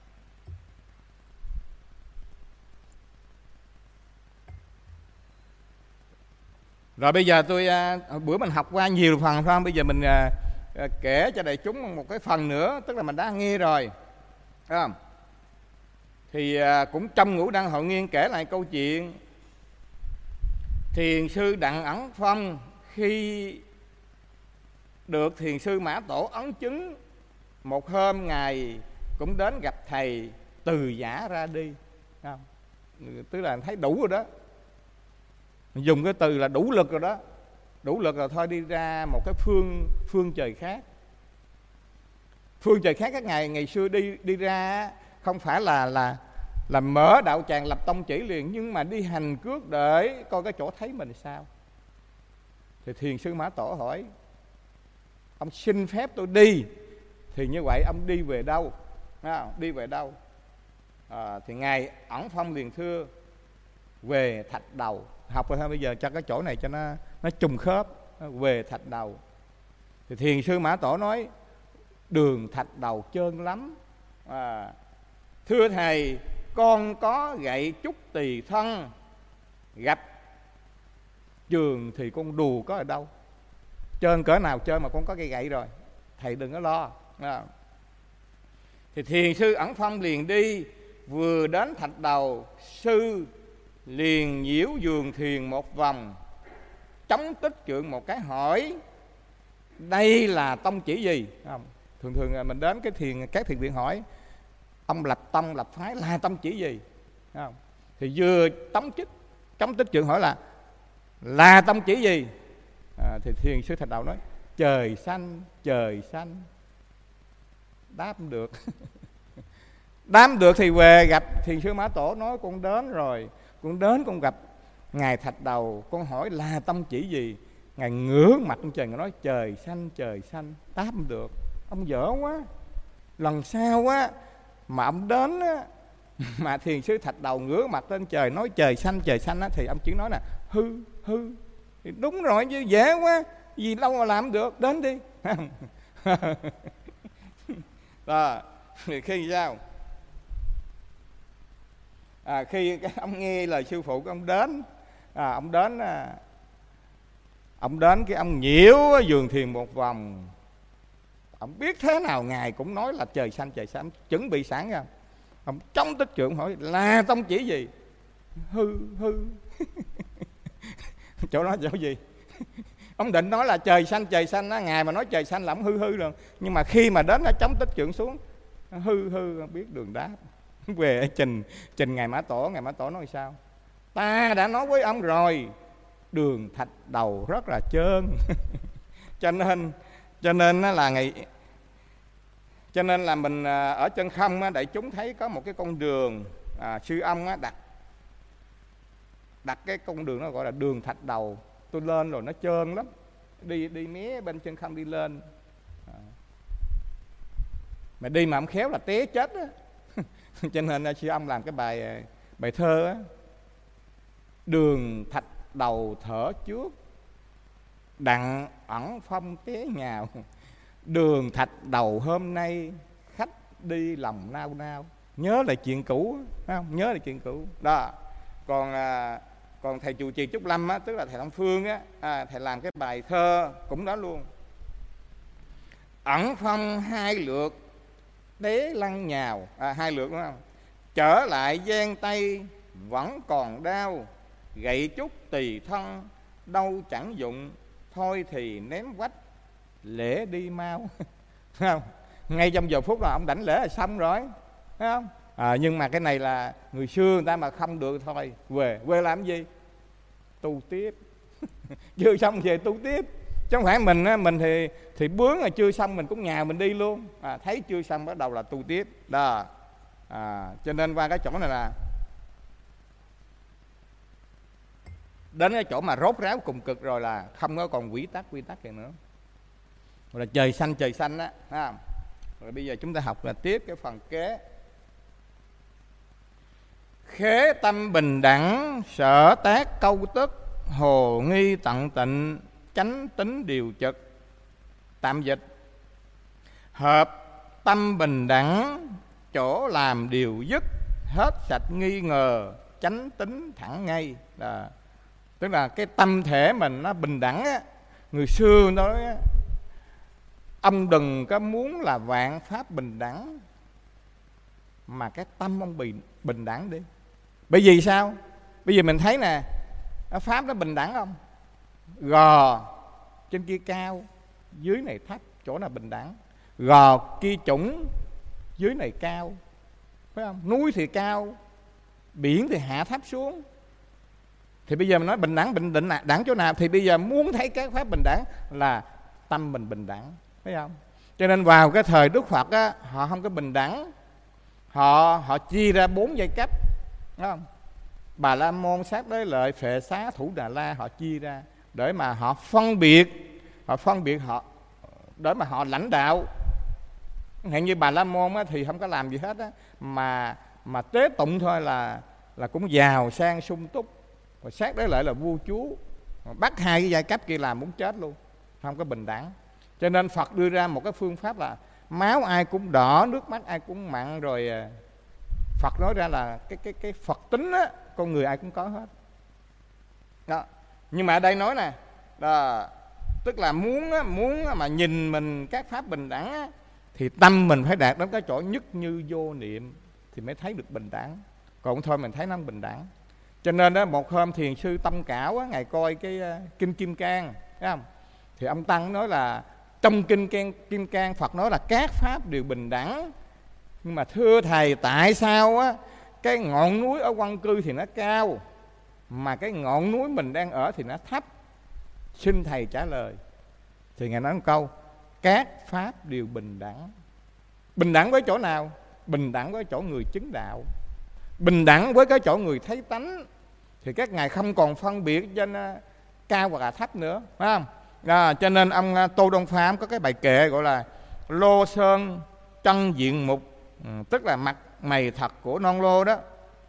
Rồi bây giờ bữa mình học qua nhiều phần phải không? Bây giờ mình kể cho đại chúng một cái phần nữa, tức là mình đã nghe rồi, phải không? Thì cũng trong Ngũ Đăng Hội Nghiên kể lại câu chuyện Thiền sư Đặng Ẩn Phong khi được Thiền sư Mã Tổ ấn chứng, một hôm Ngài cũng đến gặp thầy từ giả ra đi, không? Tức là thấy đủ rồi đó, dùng cái từ là đủ lực rồi đó, đủ lực rồi thôi, đi ra một cái phương trời khác. Phương trời khác các ngài ngày xưa đi ra không phải là mở đạo tràng lập tông chỉ liền, nhưng mà đi hành cước để coi cái chỗ thấy mình sao. Thì Thiền sư Mã Tổ hỏi, ông xin phép tôi đi, thì như vậy ông đi về đâu? Đi về đâu? Thì Ngài Ẩn Phong liền thưa, về Thạch Đầu. Học rồi ha, bây giờ cho cái chỗ này cho nó trùng khớp, về Thạch Đầu. Thì Thiền sư Mã Tổ nói, đường Thạch Đầu trơn lắm. Thưa thầy, con có gậy trúc tỳ thân, gặp trường thì con đù có ở đâu? Trơn cỡ nào trơn mà con có cây gậy rồi, thầy đừng có lo. Thì Thiền sư Ẩn Phong liền đi, vừa đến Thạch Đầu, sư liền nhiễu giường thiền một vòng, chống tích trượng một cái hỏi, đây là tông chỉ gì? Thường thường mình đến các thiền viện hỏi, ông lập tông lập phái là tông chỉ gì? Thì vừa chống tích trượng hỏi là tông chỉ gì? Thì Thiền sư Thạch Đầu nói, trời xanh, trời xanh. Đáp được. Đáp được thì về gặp Thiền sư Mã Tổ, nói con đến rồi, con đến con gặp Ngài Thạch Đầu, con hỏi là tông chỉ gì? Ngài ngửa mặt lên trời, Ngài nói trời xanh, trời xanh. Đáp được. Ông dở quá. Lần sau á mà ông đến á, mà Thiền sư Thạch Đầu ngửa mặt lên trời nói trời xanh á, thì ông chỉ nói là hư hư. Thì đúng rồi chứ, dễ quá, gì lâu mà làm được, đến đi. Thì khi sao? Khi ông nghe lời sư phụ của ông đến, ông đến cái ông nhiễu giường thiền một vòng. Ông biết thế nào Ngài cũng nói là trời xanh, chuẩn bị sẵn ra. Ông chống tích trượng hỏi là tông chỉ gì? Hư hư. Chỗ đó chỗ gì? Ông định nói là trời xanh á, Ngài mà nói trời xanh là ông hư hư rồi. Nhưng mà khi mà đến nó chống tích trượng xuống, hư hư biết đường đáp. Về trình Ngài Mã Tổ, Ngài Mã Tổ nói sao? Ta đã nói với ông rồi, đường Thạch Đầu rất là trơn. cho nên là mình ở trên không á, đại chúng thấy có một cái con đường, sư ông á đặt cái con đường nó gọi là đường Thạch Đầu. Tôi lên rồi nó trơn lắm, đi mé bên trên không đi lên, mà đi mà không khéo là té chết á. Cho nên sư ông làm cái bài thơ á, đường Thạch Đầu thở trước, Đặng Ẩn Phong té nhào. Đường Thạch Đầu hôm nay khách đi lòng nao nao. Nhớ lại chuyện cũ, phải không? Nhớ lại chuyện cũ đó. Còn thầy trụ trì Trúc Lâm á, tức là thầy Long Phương á, thầy làm cái bài thơ cũng đó luôn. Ẩn Phong hai lượt đế lăn nhào, hai lượt đúng không? Trở lại Giang Tây vẫn còn đau, gậy trúc tỳ thân đâu chẳng dụng, thôi thì ném vách lễ đi mau. Thấy không? Ngay trong giờ phút là ông đảnh lễ là xong rồi, thấy không? Nhưng mà cái này là người xưa người ta mà không được thôi, về làm gì? Tu tiếp. Chưa xong về tu tiếp, chứ không phải mình thì bướng rồi chưa xong mình cũng nhào mình đi luôn. Thấy chưa xong bắt đầu là tu tiếp đó. Cho nên qua cái chỗ này là đến cái chỗ mà rốt ráo cùng cực rồi là không có còn quy tắc gì nữa, rồi là trời xanh á, thấy không? Rồi bây giờ chúng ta học là tiếp cái phần kế. Khế tâm bình đẳng, sở tác câu tức, hồ nghi tận tịnh, chánh tính điều trực. Tạm dịch: hợp tâm bình đẳng, chỗ làm điều dứt, hết sạch nghi ngờ, chánh tính thẳng ngay. Tức là cái tâm thể mình nó bình đẳng á. Người xưa nói á, ông đừng có muốn là vạn pháp bình đẳng, mà cái tâm ông bình đẳng đi. Bởi vì sao? Bây giờ mình thấy nè, pháp nó bình đẳng không? Gò trên kia cao, dưới này thấp, chỗ nào bình đẳng? Gò kia trũng, dưới này cao, phải không? Núi thì cao, biển thì hạ thấp xuống. Thì bây giờ mình nói bình định đẳng chỗ nào? Thì bây giờ muốn thấy các pháp bình đẳng là tâm mình bình đẳng, phải không? Cho nên vào cái thời Đức Phật á, họ không có bình đẳng, họ chia ra 4 giai cấp, phải không? Bà La Môn, Sát Đế Lợi, Phệ Xá, Thủ Đà La, họ chia ra để mà họ phân biệt họ để mà họ lãnh đạo. Hiện như Bà La Môn á, thì không có làm gì hết á, mà tế tụng thôi là cũng giàu sang sung túc. Rồi Sát Đế Lợi là vua chúa, bắt hai cái giai cấp kia làm muốn chết luôn, không có bình đẳng. Cho nên Phật đưa ra một cái phương pháp là máu ai cũng đỏ, nước mắt ai cũng mặn. Rồi Phật nói ra là cái Phật tính á, con người ai cũng có hết đó. Nhưng mà ở đây nói nè, tức là muốn mà nhìn mình các pháp bình đẳng á, thì tâm mình phải đạt đến cái chỗ nhất như vô niệm thì mới thấy được bình đẳng. Còn thôi mình thấy nó không bình đẳng. Cho nên đó, một hôm thiền sư Tâm Cảo á, ngài coi cái kinh Kim Cang, thấy không? Thì ông Tăng nói là trong kinh Kim Cang Phật nói là các pháp đều bình đẳng. Nhưng mà thưa thầy, tại sao á cái ngọn núi ở Quăng Cư thì nó cao, mà cái ngọn núi mình đang ở thì nó thấp? Xin thầy trả lời. Thì ngài nói một câu: các pháp đều bình đẳng. Bình đẳng với chỗ nào? Bình đẳng với chỗ người chứng đạo, bình đẳng với cái chỗ người thấy tánh. Thì các ngài không còn phân biệt trên cao hoặc là thấp nữa, phải không? Cho nên ông Tô Đông Phàm có cái bài kệ gọi là Lô Sơn chân diện mục, tức là mặt mày thật của non lô đó.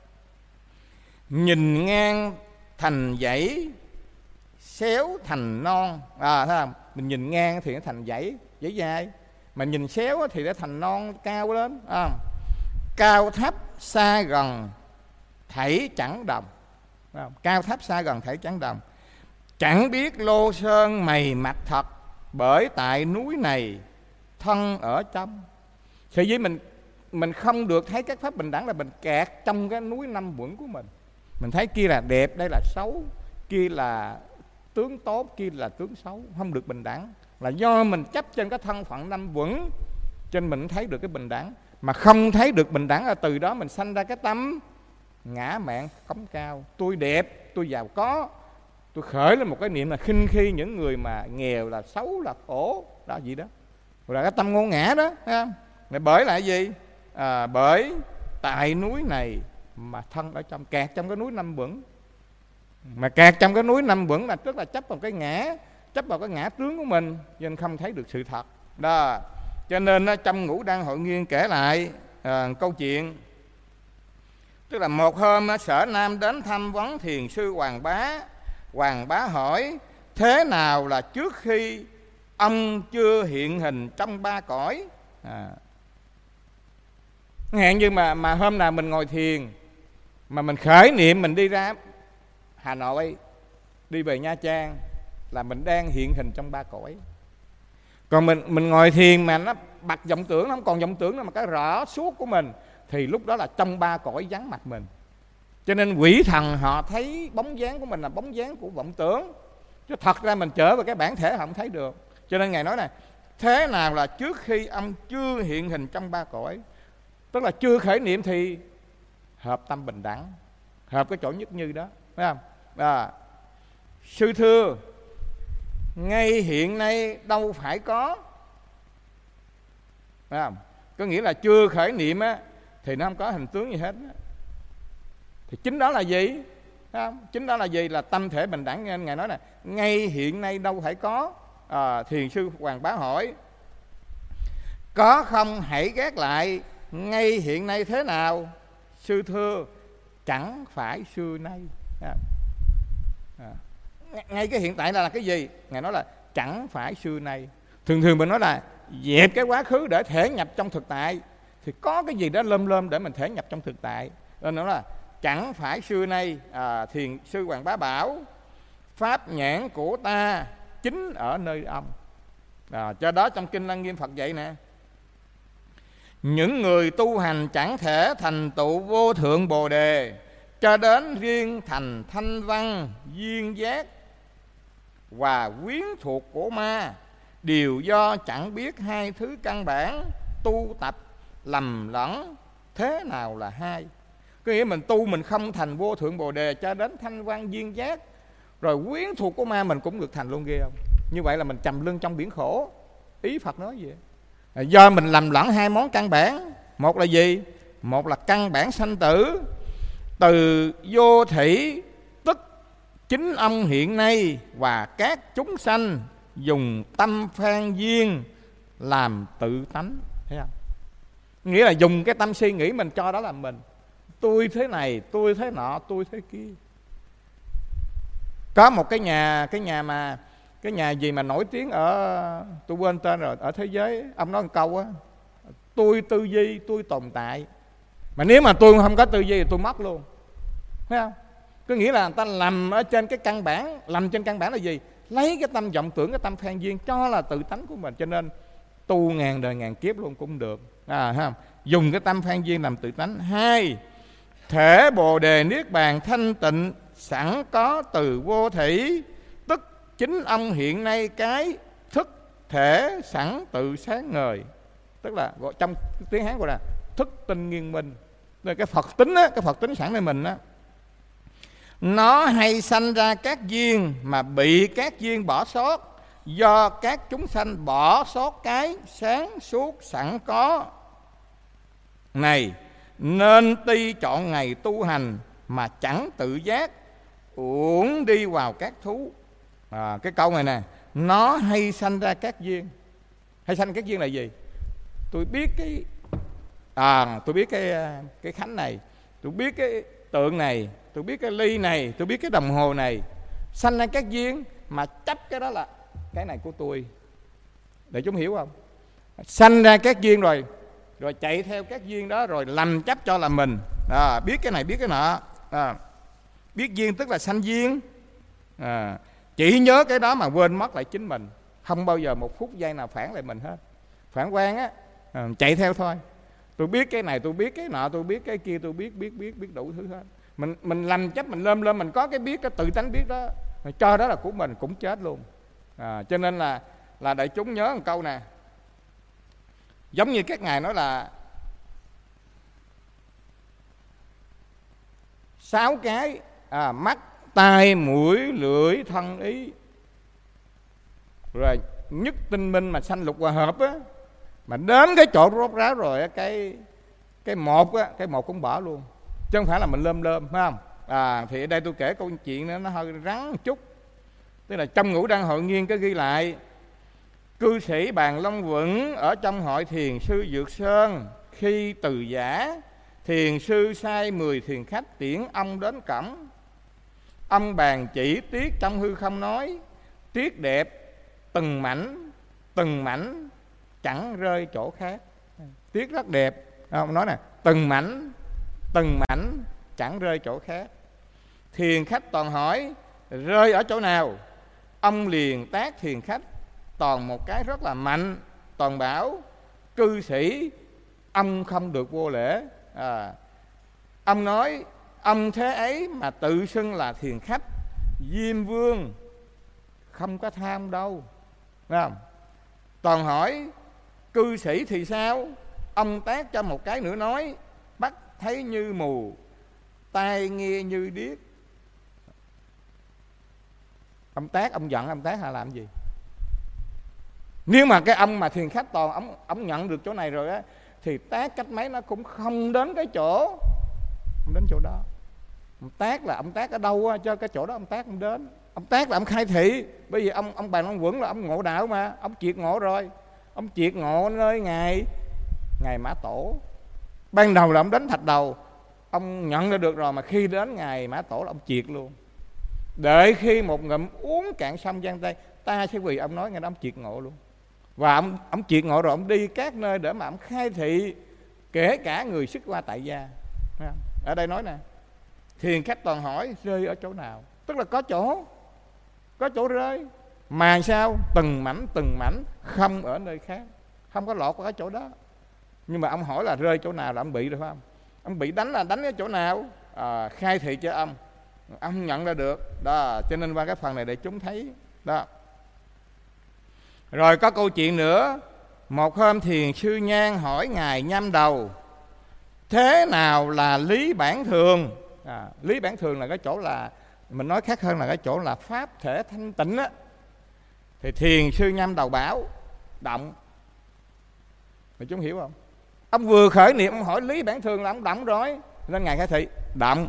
Nhìn ngang thành dãy, xéo thành non. Thấy không? Mình nhìn ngang thì nó thành dãy dài, mà nhìn xéo thì nó thành non cao lên. Cao thấp xa gần thảy chẳng đồng. Cao thấp xa gần thảy chẳng đồng. Chẳng biết Lô Sơn mày mặt thật, bởi tại núi này thân ở trong. Sở dĩ mình không được thấy các pháp bình đẳng là mình kẹt trong cái núi 5 uẩn của mình. Mình thấy kia là đẹp, đây là xấu, kia là tướng tốt, kia là tướng xấu, không được bình đẳng. Là do mình chấp trên cái thân phận 5 uẩn, cho nên mình thấy được cái bình đẳng. Mà không thấy được bình đẳng là từ đó mình sanh ra cái tâm ngã mạn khống cao. Tôi đẹp, tôi giàu có, tôi khởi lên một cái niệm là khinh khi những người mà nghèo, là xấu, là khổ, đó gì đó. Rồi là cái tâm ngôn ngã đó, thấy không? Bởi là gì? Bởi tại núi này mà thân ở trong, kẹt trong cái núi 5 uẩn. Mà kẹt trong cái núi 5 uẩn là tức là chấp vào cái ngã, chấp vào cái ngã tướng của mình, nên không thấy được sự thật đó. Cho nên trong Ngũ Đăng Hội Nguyên kể lại câu chuyện. Tức là một hôm Sở Nam đến thăm vấn thiền sư Hoàng Bá. Hoàng Bá hỏi: thế nào là trước khi ông chưa hiện hình trong 3 cõi? Hẹn như mà hôm nào mình ngồi thiền mà mình khởi niệm mình đi ra Hà Nội, đi về Nha Trang, là mình đang hiện hình trong 3 cõi. Còn mình ngồi thiền mà nó bật vọng tưởng, nó không còn vọng tưởng nữa, mà cái rõ suốt của mình, thì lúc đó là trong 3 cõi vắng mặt mình. Cho nên quỷ thần họ thấy bóng dáng của mình là bóng dáng của vọng tưởng. Chứ thật ra mình trở về cái bản thể không thấy được. Cho nên Ngài nói này, thế nào là trước khi ông chưa hiện hình trong ba cõi, tức là chưa khởi niệm thì hợp tâm bình đẳng, hợp cái chỗ nhất như đó, phải không? Sư thưa, ngay hiện nay đâu phải có, phải không? Có nghĩa là chưa khởi niệm á thì nó không có hình tướng gì hết á. Thì chính đó là gì? Phải không? Chính đó là gì? Là tâm thể bình đẳng. Nên Ngài nói là ngay hiện nay đâu phải có. Thiền sư Hoàng Bá hỏi, có không hãy gác lại, ngay hiện nay thế nào? Sư thưa, chẳng phải xưa nay. Ngay cái hiện tại là cái gì? Ngài nói là chẳng phải xưa nay. Thường thường mình nói là dẹp cái quá khứ để thể nhập trong thực tại, thì có cái gì đó lơm để mình thể nhập trong thực tại. Nên nó là chẳng phải xưa nay. Thiền sư Hoàng Bá bảo, pháp nhãn của ta chính ở nơi ông. Do đó trong Kinh Lăng Nghiêm Phật dạy nè, những người tu hành chẳng thể thành tựu vô thượng Bồ Đề cho đến riêng thành thanh văn, duyên giác và quyến thuộc của ma, đều do chẳng biết hai thứ căn bản tu tập lầm lẫn thế nào là hai. Có nghĩa mình tu mình không thành vô thượng Bồ Đề cho đến thanh văn duyên giác, rồi quyến thuộc của ma mình cũng được thành luôn, ghê không? Như vậy là mình trầm lưng trong biển khổ. Ý Phật nói gì? Do mình lầm lẫn hai món căn bản. Một là gì? Một là căn bản sanh tử, từ vô thủy tức chính ông hiện nay, và các chúng sanh dùng tâm phan duyên làm tự tánh. Thấy không? Nghĩa là dùng cái tâm suy nghĩ mình cho đó là mình. Tôi thế này, tôi thế nọ, tôi thế kia. Có một cái nhà gì mà nổi tiếng ở, tôi quên tên rồi, ở thế giới, ông nói một câu á, tôi tư duy, tôi tồn tại. Mà nếu mà tôi không có tư duy thì tôi mất luôn. Thấy không? Có nghĩa là người ta làm ở trên cái căn bản. Làm trên căn bản là gì? Lấy cái tâm vọng tưởng, cái tâm phan duyên cho là tự tánh của mình. Cho nên tu ngàn đời ngàn kiếp luôn cũng được. Thấy không? Dùng cái tâm phan duyên làm tự tánh. Hai, thể Bồ Đề Niết Bàn thanh tịnh sẵn có từ vô thủy, tức chính ông hiện nay cái thức thể sẵn tự sáng ngời. Tức là trong tiếng Hán gọi là thức tinh nghiên minh. Nên cái Phật tính á, cái Phật tính sẵn nơi mình á, nó hay sanh ra các duyên mà bị các duyên bỏ sót, do các chúng sanh bỏ sót cái sáng suốt sẵn có này, nên tuy chọn ngày tu hành mà chẳng tự giác, uổng đi vào các thú. Cái câu này nè, nó hay sanh ra các duyên. Hay sanh các duyên là gì? Tôi biết tôi biết cái khánh này, tôi biết cái tượng này, tôi biết cái ly này, tôi biết cái đồng hồ này. Sanh ra các duyên mà chấp cái đó là cái này của tôi. Để chúng hiểu không? Sanh ra các duyên rồi chạy theo các duyên đó, rồi lầm chấp cho là mình. Biết cái này biết cái nọ. Biết duyên tức là sanh duyên. Chỉ nhớ cái đó mà quên mất lại chính mình. Không bao giờ một phút giây nào phản lại mình hết. Phản quan á, chạy theo thôi. Tôi biết cái này, tôi biết cái nọ, tôi biết cái kia, tôi biết đủ thứ hết. Mình lầm chấp, mình lơm mình có cái biết, cái tự tánh biết đó, cho đó là của mình cũng chết luôn. Cho nên là đại chúng nhớ một câu nè, giống như các ngài nói là 6 cái mắt, tai, mũi, lưỡi, thân, ý. Rồi nhất tinh minh mà sanh lục hòa hợp á, mà đến cái chỗ rốt ráo rồi cái một cũng bỏ luôn, chứ không phải là mình lơm phải không? Thì ở đây tôi kể câu chuyện nữa, nó hơi rắn một chút. Tức là trong Ngũ Đăng Hội Nghiên có ghi lại, cư sĩ Bàn Long Vững ở trong hội thiền sư Dược Sơn, khi từ giả, thiền sư sai 10 thiền khách tiễn ông đến cổng. Ông bàn chỉ tiết trong hư không nói, tiết đẹp từng mảnh chẳng rơi chỗ khác. Tiết rất đẹp. Ông nói nè, từng mảnh chẳng rơi chỗ khác. Thiền khách toàn hỏi, rơi ở chỗ nào? Ông liền tác thiền khách toàn một cái rất là mạnh. Toàn bảo, cư sĩ, ông không được vô lễ. Ông nói, ông thế ấy mà tự xưng là thiền khách Diêm Vương, không có tham đâu. Thấy không? Toàn hỏi cư sĩ thì sao? Ông tác cho một cái nữa nói: mắt thấy như mù, tai nghe như điếc. Ông tác, ông giận ông tác hay làm gì? Nếu mà cái ông mà thiền khách Toàn ông nhận được chỗ này rồi á, thì tác cách mấy nó cũng không đến cái chỗ, không đến chỗ đó. Ông tác là ông tác ở đâu á, cho cái chỗ đó ông tác không đến. Ông tác là ông khai thị, bởi vì ông Bàn Long Quẩn là ông ngộ đạo mà, ông triệt ngộ rồi. Ông triệt ngộ nơi ngày Mã Tổ. Ban đầu là ông đến Thạch Đầu, ông nhận ra được rồi, mà khi đến ngày Mã Tổ là ông triệt luôn. Đợi khi một ngụm uống cạn sông Giang Tây, ta sẽ vì ông nói ngay đó ông triệt ngộ luôn. Và ông triệt ngộ rồi, ông đi các nơi để mà ông khai thị, kể cả người xuất gia tại gia. Ở đây nói nè, thiền khách Toàn hỏi rơi ở chỗ nào, tức là có chỗ rơi, mà sao từng mảnh không ở nơi khác, không có lọt vào cái chỗ đó. Nhưng mà ông hỏi là rơi chỗ nào là ông bị rồi phải không? Ông bị đánh là đánh ở chỗ nào? Khai thị cho ông nhận ra được đó. Cho nên qua cái phần này để chúng thấy đó. Rồi có câu chuyện nữa. Một hôm thiền sư Nhan hỏi ngài Nhâm Đầu: thế nào là lý bản thường? Lý bản thường là cái chỗ là, mình nói khác hơn là cái chỗ là pháp thể thanh tịnh á. Thì thiền sư Nhâm Đầu bảo động. Mà chúng hiểu không? Ông vừa khởi niệm, ông hỏi lý bản thường là ông động rồi, nên ngài khai thị động.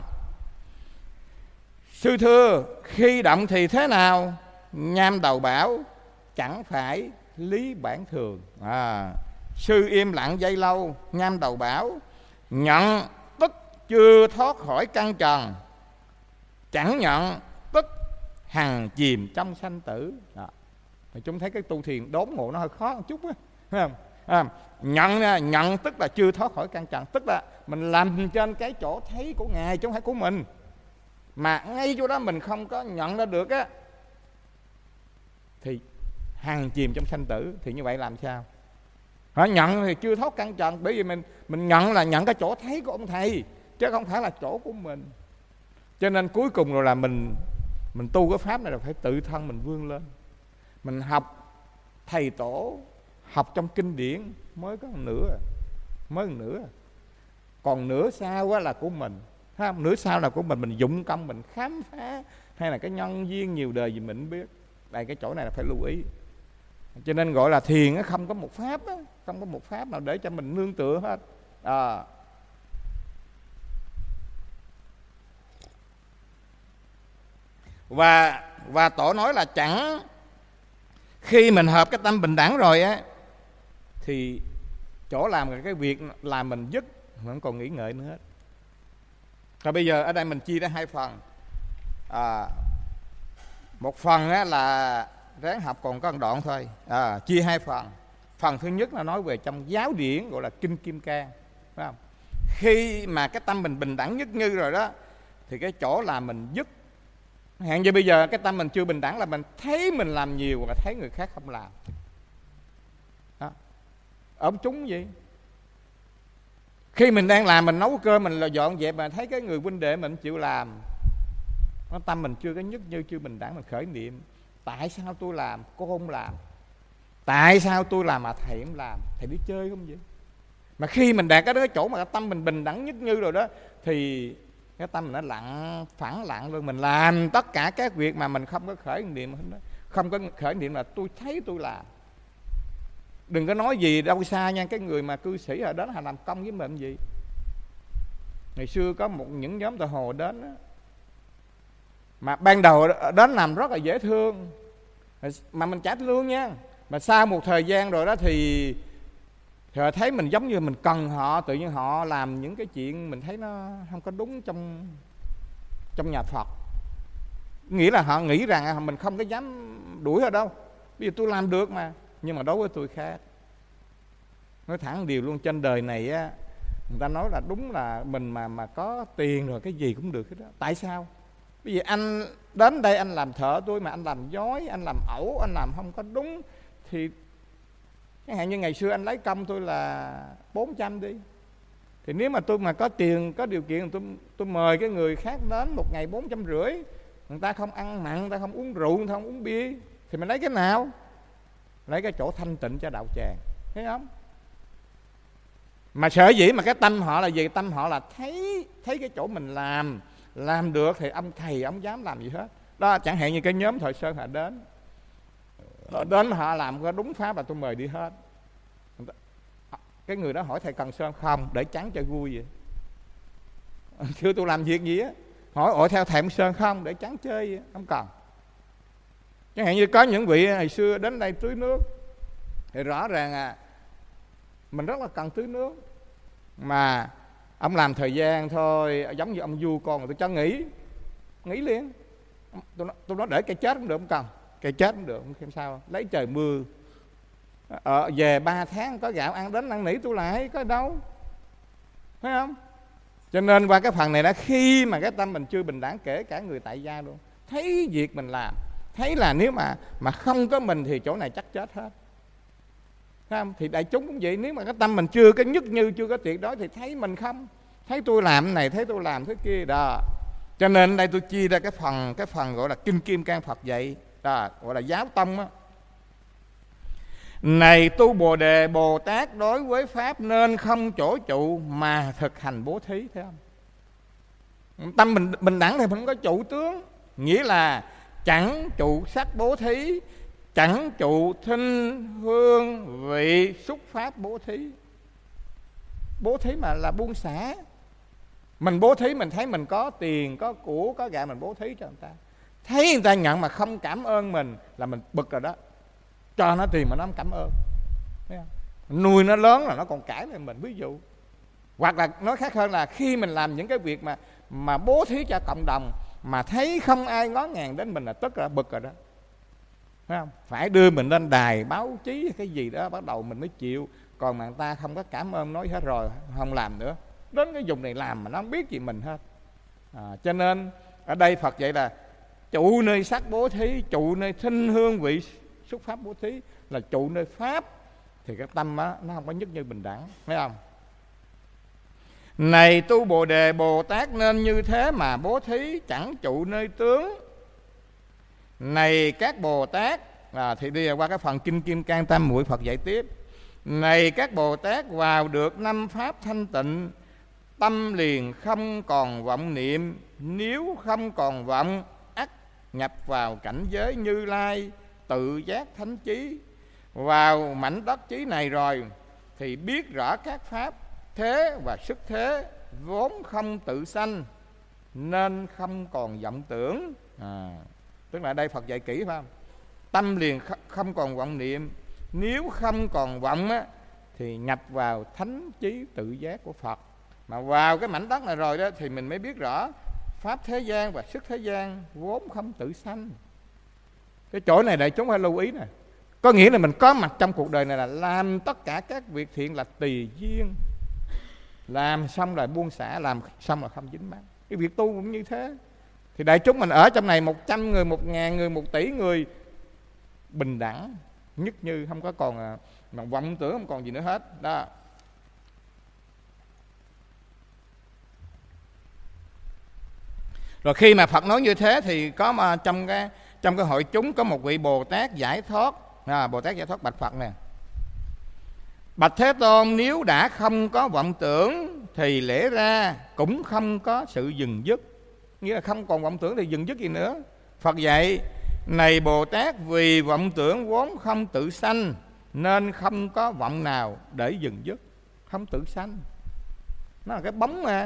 Sư thưa, khi động thì thế nào? Nhâm Đầu bảo chẳng phải lý bản thường. Sư im lặng giây lâu. Nhâm Đầu bảo nhận tức chưa thoát khỏi căn trần, chẳng nhận tức hằng chìm trong sanh tử. Chúng thấy cái tu thiền đốn ngộ nó hơi khó một chút á, thấy không? Nhận tức là chưa thoát khỏi căn trần, tức là mình làm trên cái chỗ thấy của Ngài chứ không phải của mình. Mà ngay chỗ đó mình không có nhận ra được á, thì hằng chìm trong sanh tử. Thì như vậy làm sao? Nhận thì chưa thoát căn trần, bởi vì mình nhận là nhận cái chỗ thấy của ông thầy, chứ không phải là chỗ của mình. Cho nên cuối cùng rồi là mình tu cái pháp này là phải tự thân mình vươn lên. Mình học thầy tổ, học trong kinh điển mới có một nửa. Còn nửa sau á là của mình, thấy không? Nửa sau là của mình dụng công, mình khám phá, hay là cái nhân duyên nhiều đời gì mình không biết. Đây cái chỗ này là phải lưu ý. Cho nên gọi là thiền á, không có một pháp á, không có một pháp nào để cho mình nương tựa hết. Và tổ nói là chẳng, khi mình hợp cái tâm bình đẳng rồi á, thì chỗ làm cái việc làm mình dứt, không còn nghĩ ngợi nữa hết. Rồi bây giờ ở đây mình chia ra hai phần. Một phần á là ráng học còn có một đoạn thôi. Chia hai phần. Phần thứ nhất là nói về trong giáo điển, gọi là Kinh Kim Cang, phải không? Khi mà cái tâm mình bình đẳng nhất như rồi đó, thì cái chỗ là mình dứt. Hạn như bây giờ cái tâm mình chưa bình đẳng là mình thấy mình làm nhiều và thấy người khác không làm. Ốm trúng gì? Khi mình đang làm, mình nấu cơm, mình là dọn dẹp, mà thấy cái người huynh đệ mình chịu làm, nó tâm mình chưa có nhất như, chưa bình đẳng, mình khởi niệm: tại sao tôi làm, cô không làm? Tại sao tôi làm mà thầy không làm? Thầy đi chơi không vậy? Mà khi mình đạt cái chỗ mà cái tâm mình bình đẳng nhất như rồi đó, thì cái tâm mình nó lặng, phẳng lặng luôn. Mình làm tất cả các việc mà mình không có khởi niệm, không có khởi niệm là tôi thấy tôi làm. Đừng có nói gì đâu xa nha, cái người mà cư sĩ ở đến họ làm công với mình gì. Ngày xưa có những nhóm Tà Hồ đến đó, mà ban đầu đến làm rất là dễ thương, mà mình trả lương nha. Mà sau một thời gian rồi đó thì họ thấy mình giống như mình cần họ, tự nhiên họ làm những cái chuyện mình thấy nó không có đúng trong nhà Phật. Nghĩa là họ nghĩ rằng mình không có dám đuổi họ đâu, bây giờ tôi làm được mà. Nhưng mà đối với tôi khác. Nói thẳng điều luôn, trên đời này á, người ta nói là đúng là mình mà có tiền rồi cái gì cũng được hết đó. Tại sao? Bây giờ anh đến đây anh làm thợ tôi mà anh làm dối, anh làm ẩu, anh làm không có đúng, thì chẳng hạn như ngày xưa anh lấy công tôi là 400 đi, thì nếu mà tôi mà có tiền, có điều kiện, tôi mời cái người khác đến một ngày 450, người ta không ăn mặn, người ta không uống rượu, người ta không uống bia, thì mình lấy cái nào? Lấy cái chỗ thanh tịnh cho đạo tràng, thấy không? Mà sở dĩ mà cái tâm họ là gì? Tâm họ là thấy cái chỗ mình làm được thì ông thầy ông dám làm gì hết. Đó, chẳng hạn như cái nhóm Thoại Sơn họ đến họ làm có đúng pháp là tôi mời đi hết. Cái người đó hỏi thầy cần sơn không, để trắng cho vui vậy. Chưa tôi làm việc gì á, hỏi theo thầy sơn không, để trắng chơi vậy, không cần. Chẳng hạn như có những vị hồi xưa đến đây tưới nước thì rõ ràng mình rất là cần tưới nước, mà ông làm thời gian thôi, giống như ông du con người tôi cho nghỉ liền. Tôi nói để cây chết cũng được, không cần cây chết cũng được, không sao, lấy trời mưa về 3 tháng có gạo ăn, đến năn nỉ tôi lại, có đâu, thấy không? Cho nên qua cái phần này đó, khi mà cái tâm mình chưa bình đẳng, kể cả người tại gia luôn, thấy việc mình làm, thấy là nếu mà không có mình thì chỗ này chắc chết hết, thấy không? Thì đại chúng cũng vậy, nếu mà cái tâm mình chưa có nhất như, chưa có tuyệt đối thì thấy mình không, thấy tôi làm cái này, thấy tôi làm thế kia đó. Cho nên đây tôi chia ra cái phần gọi là Kinh Kim Cang Phật dạy đó, gọi là giáo tông á. Này tu Bồ Đề Bồ Tát, đối với pháp nên không chỗ trụ mà thực hành bố thí, thấy không? Tâm mình bình đẳng thì mình không có trụ tướng, nghĩa là chẳng trụ sắc bố thí, chẳng trụ thinh hương vị xúc pháp bố thí. Bố thí mà là buông xả. Mình bố thí mình thấy mình có tiền, có của, có gạo, mình bố thí cho người ta, thấy người ta nhận mà không cảm ơn mình là mình bực rồi đó. Cho nó tiền mà nó không cảm ơn, thấy không? Nuôi nó lớn là nó còn cãi lại mình, ví dụ. Hoặc là nói khác hơn là khi mình làm những cái việc mà bố thí cho cộng đồng mà thấy không ai ngó ngàng đến mình là tức là bực rồi đó, thấy không? Phải đưa mình lên đài báo chí cái gì đó bắt đầu mình mới chịu. Còn mà người ta không có cảm ơn, nói hết rồi không làm nữa, đến cái vùng này làm mà nó không biết gì mình hết. Cho nên ở đây Phật dạy là trụ nơi sắc bố thí, trụ nơi thinh hương vị xúc pháp bố thí, là trụ nơi pháp thì cái tâm đó, nó không có nhất như bình đẳng, thấy không? Này tu Bồ Đề Bồ Tát nên như thế mà bố thí, chẳng trụ nơi tướng. Này các Bồ Tát, thì đi qua cái phần Kinh Kim Cang Tam Muội Phật dạy tiếp. Này các Bồ Tát, vào được 5 pháp thanh tịnh, tâm liền không còn vọng niệm. Nếu không còn vọng, ắt nhập vào cảnh giới Như Lai, tự giác thánh trí. Vào mảnh đất trí này rồi thì biết rõ các pháp thế và sức thế vốn không tự sanh, nên không còn vọng tưởng. Tức là đây Phật dạy kỹ, phải không? Tâm liền không còn vọng niệm. Nếu không còn vọng á, thì nhập vào thánh trí tự giác của Phật. Mà vào cái mảnh đất này rồi đó thì mình mới biết rõ pháp thế gian và sức thế gian vốn không tự sanh. Cái chỗ này đại chúng phải lưu ý nè. Có nghĩa là mình có mặt trong cuộc đời này là làm tất cả các việc thiện là tùy duyên, làm xong là buông xả, làm xong là không dính mắc. Cái việc tu cũng như thế. Thì đại chúng mình ở trong này 100 người, 1000 người, 1 tỷ người, bình đẳng, nhất như, không có còn mà vọng tưởng, không còn gì nữa hết đó. Rồi khi mà Phật nói như thế thì có mà trong cái hội chúng có một vị Bồ Tát giải thoát. Bồ Tát giải thoát bạch Phật nè: Bạch Thế Tôn, nếu đã không có vọng tưởng thì lẽ ra cũng không có sự dừng dứt. Nghĩa là không còn vọng tưởng thì dừng dứt gì nữa. Phật dạy: Này Bồ Tát, vì vọng tưởng vốn không tự sanh, nên không có vọng nào để dừng dứt. Không tự sanh, nó là cái bóng mà.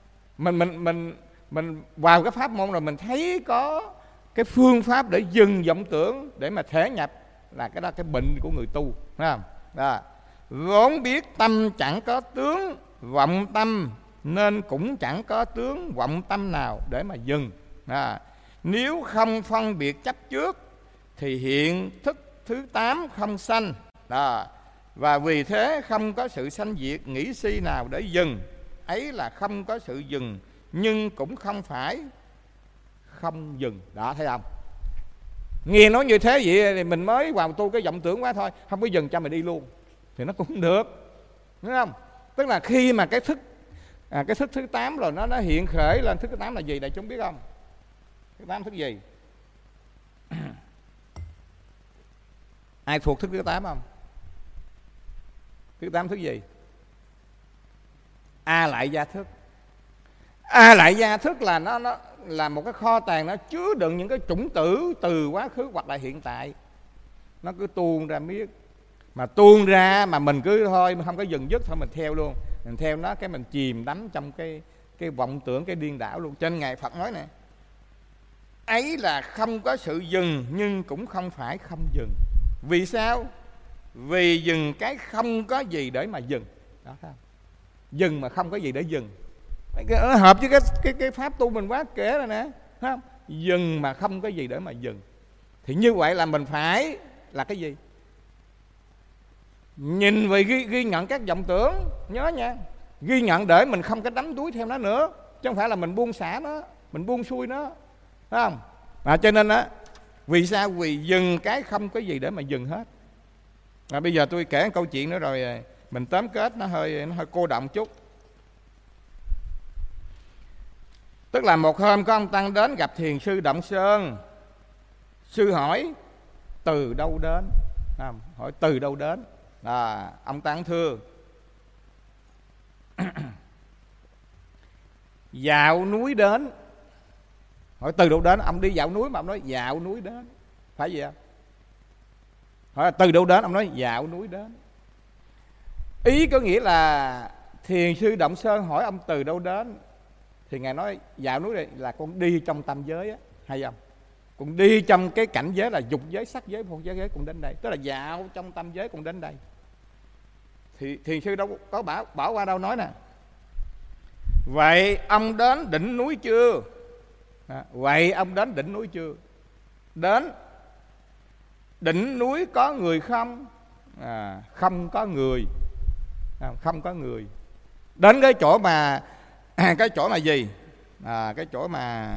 Mình vào cái pháp môn rồi mình thấy có cái phương pháp để dừng vọng tưởng, để mà thể nhập, là cái đó cái bệnh của người tu, thấy không? Đó. Vốn biết tâm chẳng có tướng vọng tâm, nên cũng chẳng có tướng vọng tâm nào để mà dừng. Nếu không phân biệt chấp trước thì hiện thức thứ 8 không sanh. Và vì thế không có sự sanh diệt nghĩ si nào để dừng. Ấy là không có sự dừng, nhưng cũng không phải không dừng. Đó, thấy không? Nghe nói như thế vậy thì mình mới vào tu cái vọng tưởng quá thôi, không có dừng cho mình đi luôn thì nó cũng không được, đúng không? Tức là khi mà cái thức thứ 8 rồi nó hiện khởi lên. Thức thứ 8 là gì đại chúng biết không? Thức 8 thức gì? Ai thuộc thức thứ 8 không? Thứ 8 thức gì? A lại gia thức. A lại gia thức là nó là một cái kho tàng, nó chứa đựng những cái chủng tử từ quá khứ hoặc là hiện tại. Nó cứ tuôn ra miết, mà tuôn ra mà mình cứ thôi, mình không có dừng dứt, thôi mình theo luôn, mình theo nó, cái mình chìm đắm trong cái vọng tưởng, cái điên đảo luôn. Trên Ngài Phật nói nè, ấy là không có sự dừng nhưng cũng không phải không dừng. Vì sao? Vì dừng cái không có gì để mà dừng đó, thấy không? Dừng mà không có gì để dừng, hợp với cái pháp tu mình quá kể rồi nè, thấy không? Dừng mà không có gì để mà dừng, thì như vậy là mình phải là cái gì? Nhìn về ghi nhận các vọng tưởng, nhớ nha, ghi nhận để mình không có đắm đuối theo nó nữa, chứ không phải là mình buông xả nó, mình buông xuôi nó, thấy không? Cho nên á, vì sao? Vì dừng cái không có gì để mà dừng hết. Bây giờ tôi kể một câu chuyện nữa rồi mình tóm kết, nó hơi cô động chút. Tức là một hôm có ông tăng đến gặp thiền sư Động Sơn. Sư hỏi từ đâu đến? Hỏi từ đâu đến? Ông tăng thưa dạo núi đến. Hỏi từ đâu đến? Ông đi dạo núi mà ông nói dạo núi đến, phải gì không? Hỏi là từ đâu đến? Ông nói dạo núi đến. Ý có nghĩa là thiền sư Động Sơn hỏi ông từ đâu đến, thì Ngài nói dạo núi đây là con đi trong tam giới á, hay không? Con đi trong cái cảnh giới là dục giới, sắc giới, vô giới cũng đến đây, tức là dạo trong tam giới cũng đến đây. Thì thiền sư đâu có bảo qua đâu, nói nè, vậy ông đến đỉnh núi chưa? Vậy ông đến đỉnh núi chưa? Đến. Đỉnh núi có người không? Không có người. Không có người. Đến cái chỗ mà cái chỗ mà gì? Cái chỗ mà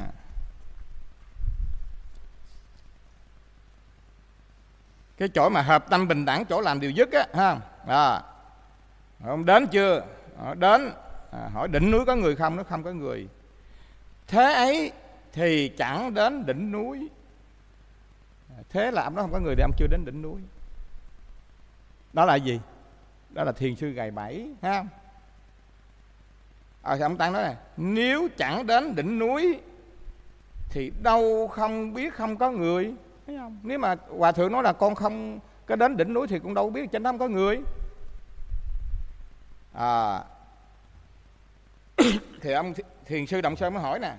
hợp tâm bình đẳng, chỗ làm điều dứt á, ha. Ông đến chưa? Đến. Hỏi đỉnh núi có người không? Nó không có người. Thế ấy thì chẳng đến đỉnh núi. Thế là ông đó không có người thì ông chưa đến đỉnh núi. Đó là gì? Đó là thiền sư gài bẫy, ha. Thì ông tăng nói này, nếu chẳng đến đỉnh núi thì đâu không biết không có người, thấy không? Nếu mà hòa thượng nói là con không có đến đỉnh núi thì cũng đâu biết trên đó không có người. Thì ông thiền sư Động Sơn mới hỏi nè,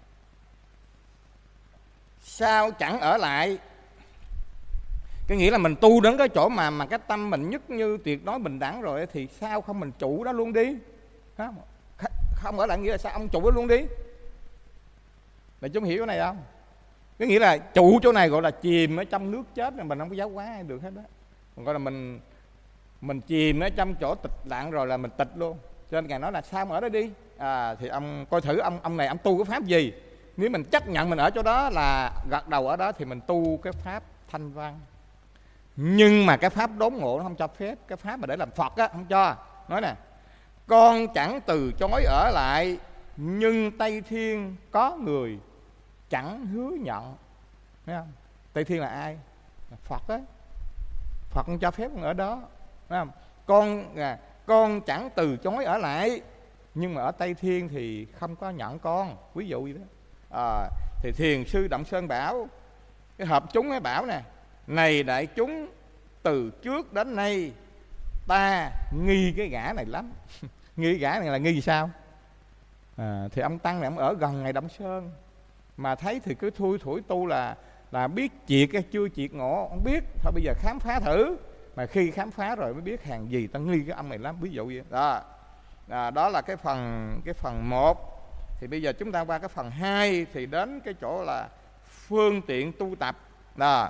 sao chẳng ở lại? Cái nghĩa là mình tu đến cái chỗ mà cái tâm mình nhất như tuyệt đối bình đẳng rồi, thì sao không mình trụ đó luôn đi? Không ở lại nghĩa là sao? Ông trụ đó luôn đi. Là chúng hiểu cái này không? Cái nghĩa là trụ chỗ này gọi là chìm ở trong nước chết, là mình không có giáo hóa ai được hết đó. Còn gọi là mình chìm ở trong chỗ tịch lặng rồi là mình tịch luôn. Cho nên Ngài nói là sao mà ở đó đi? Thì ông coi thử ông này ông tu cái pháp gì. Nếu mình chấp nhận mình ở chỗ đó là gật đầu ở đó thì mình tu cái pháp thanh văn. Nhưng mà cái pháp đốn ngộ nó không cho phép. Cái pháp mà để làm Phật á, không cho. Nói nè, con chẳng từ chối ở lại, nhưng Tây Thiên có người chẳng hứa nhận. Thấy không? Tây Thiên là ai? Là Phật á. Phật không cho phép con ở đó. Thấy không? Con chẳng từ chối ở lại, nhưng mà ở Tây Thiên thì không có nhận con. Ví dụ vậy đó. Thì thiền sư Động Sơn bảo, cái hợp chúng ấy bảo nè, này đại chúng, từ trước đến nay ta nghi cái gã này lắm. Nghi gã này là nghi sao? Thì ông tăng này ông ở gần Ngài Động Sơn, mà thấy thì cứ thui thủi tu là biết triệt hay chưa triệt ngộ không biết. Thôi bây giờ khám phá thử, mà khi khám phá rồi mới biết hàng gì ta nghi cái ông này lắm, ví dụ vậy đó. Đó là cái phần 1. Thì bây giờ chúng ta qua cái phần 2, thì đến cái chỗ là phương tiện tu tập đó.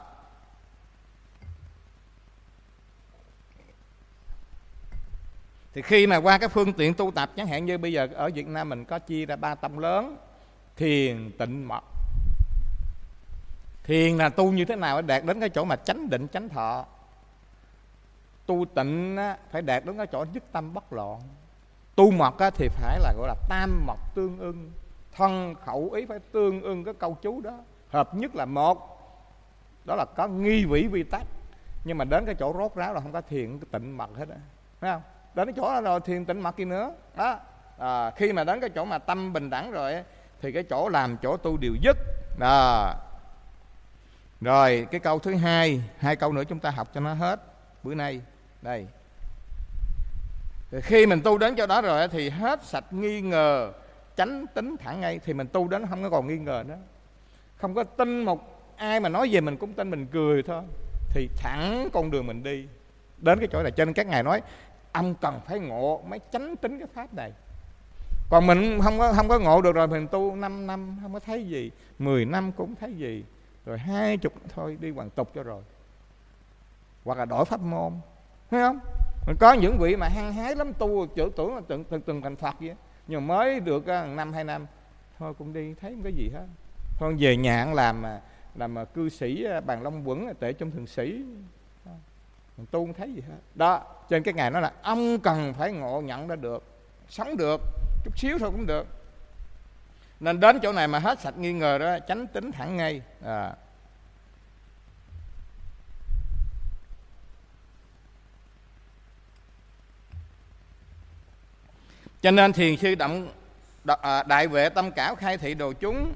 Thì khi mà qua cái phương tiện tu tập, chẳng hạn như bây giờ ở Việt Nam mình có chia ra 3 tông lớn: thiền, tịnh, mật. Thiền là tu như thế nào để đạt đến cái chỗ mà chánh định, chánh thọ. Tu tịnh phải đạt đến cái chỗ dứt tâm bất loạn. Tu mật thì phải là gọi là tam mật tương ưng, thân khẩu ý phải tương ưng cái câu chú đó. Hợp nhất là một, đó là có nghi vĩ vi tắc. Nhưng mà đến cái chỗ rốt ráo là không có thiền tịnh mật hết á, thấy không? Đến cái chỗ đó rồi thiền tịnh mật gì nữa đó. Khi mà đến cái chỗ mà tâm bình đẳng rồi ấy, thì cái chỗ làm chỗ tu đều dứt đó. Rồi cái câu thứ hai, 2 câu nữa chúng ta học cho nó hết bữa nay đây. Thì khi mình tu đến chỗ đó rồi thì hết sạch nghi ngờ, chánh tính thẳng ngay, thì mình tu đến không có còn nghi ngờ nữa, không có tin một ai mà nói về mình cũng tin, mình cười thôi, thì thẳng con đường mình đi đến cái chỗ này. Cho nên các ngài nói ông cần phải ngộ mới chánh tính cái pháp này. Còn mình không có ngộ được rồi, mình tu 5 năm không có thấy gì, 10 năm cũng thấy gì, rồi 20 thôi đi hoàn tục cho rồi, hoặc là đổi pháp môn, thấy không? Mình có những vị mà hăng hái lắm, tu tưởng là từng thành Phật vậy, nhưng mà mới được 1-2 năm thôi cũng đi thấy không có gì hết, thôi về nhà làm cư sĩ Bàn Long Quẩn tệ trong thường sĩ, mình tu không thấy gì hết đó. Trên cái ngày nói là ông cần phải ngộ nhận ra được, sống được chút xíu thôi cũng được. Nên đến chỗ này mà hết sạch nghi ngờ đó, chánh tính thẳng ngay. Cho nên thiền sư Đại Vệ Tâm Cảm khai thị đồ chúng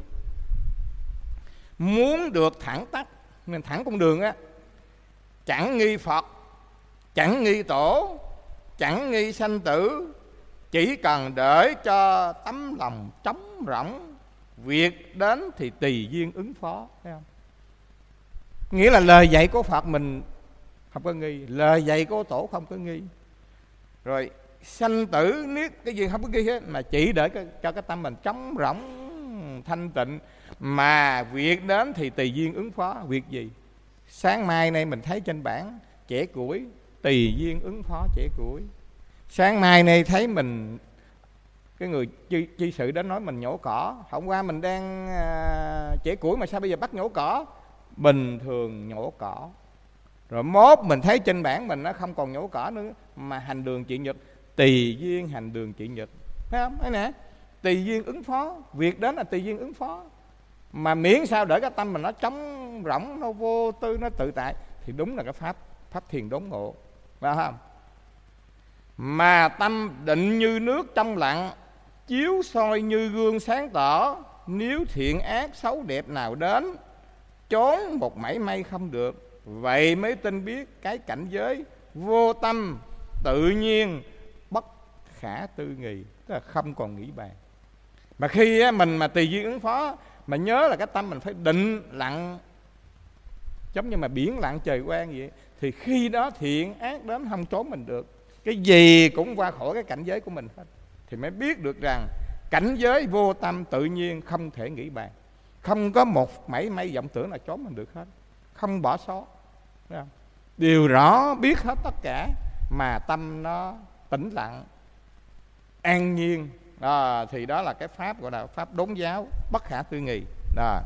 muốn được thẳng tắc, nên thẳng con đường á, chẳng nghi Phật, chẳng nghi tổ, chẳng nghi sanh tử, chỉ cần để cho tấm lòng trống rỗng, việc đến thì tùy duyên ứng phó, thấy không? Nghĩa là lời dạy của Phật mình không có nghi, lời dạy của tổ không có nghi, rồi sanh tử niết cái gì không có nghi hết, mà chỉ để cho cái tâm mình trống rỗng thanh tịnh, mà việc đến thì tùy duyên ứng phó. Việc gì? Sáng mai nay mình thấy trên bảng chẻ củi, tùy duyên ứng phó chẻ củi. Sáng mai nay thấy mình cái người chi sự đến nói mình nhổ cỏ, hôm qua mình đang chẻ củi mà sao bây giờ bắt nhổ cỏ? Bình thường nhổ cỏ. Rồi mốt mình thấy trên bảng mình nó không còn nhổ cỏ nữa, mà hành đường trị nhật, tùy duyên hành đường trị nhật, thấy không? Thấy nè, tùy duyên ứng phó, việc đến là tùy duyên ứng phó, mà miễn sao để cái tâm mình nó trống rỗng, nó vô tư, nó tự tại, thì đúng là cái pháp thiền đốn ngộ, phải không? Mà tâm định như nước trong lặng, chiếu soi như gương sáng tỏ, nếu thiện ác xấu đẹp nào đến, trốn một mảy may không được. Vậy mới tin biết cái cảnh giới vô tâm tự nhiên bất khả tư nghị, tức là không còn nghĩ bàn. Mà khi mình mà tùy duyên ứng phó, mà nhớ là cái tâm mình phải định lặng, giống như mà biển lặng trời quang vậy, thì khi đó thiện ác đến không trốn mình được, cái gì cũng qua khỏi cái cảnh giới của mình hết. Thì mới biết được rằng cảnh giới vô tâm tự nhiên không thể nghĩ bàn, không có một mảy may vọng tưởng là trốn mình được hết, không bỏ sót, thấy không? Điều rõ biết hết tất cả, mà tâm nó tĩnh lặng an nhiên. Thì đó là cái pháp gọi là pháp đốn giáo bất khả tư nghị đó.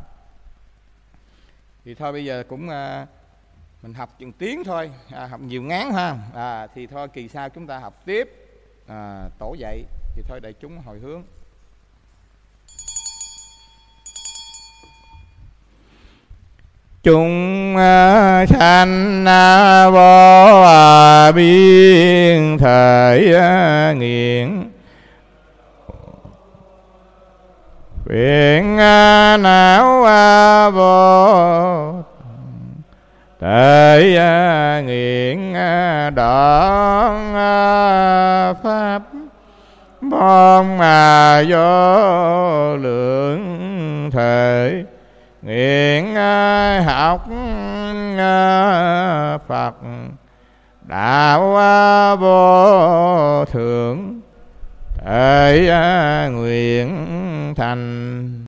Thì thôi bây giờ cũng mình học chừng tiếng thôi, học nhiều ngán ha. Thì thôi kỳ sau chúng ta học tiếp tổ dạy. Thì thôi đại chúng hồi hướng. Chúng sanh vô biên thể nghiện, nguyện não vô thể nghiện, đoạn pháp mong vô lượng thể, nguyện học Phật đạo vô thượng, thể nguyện thành.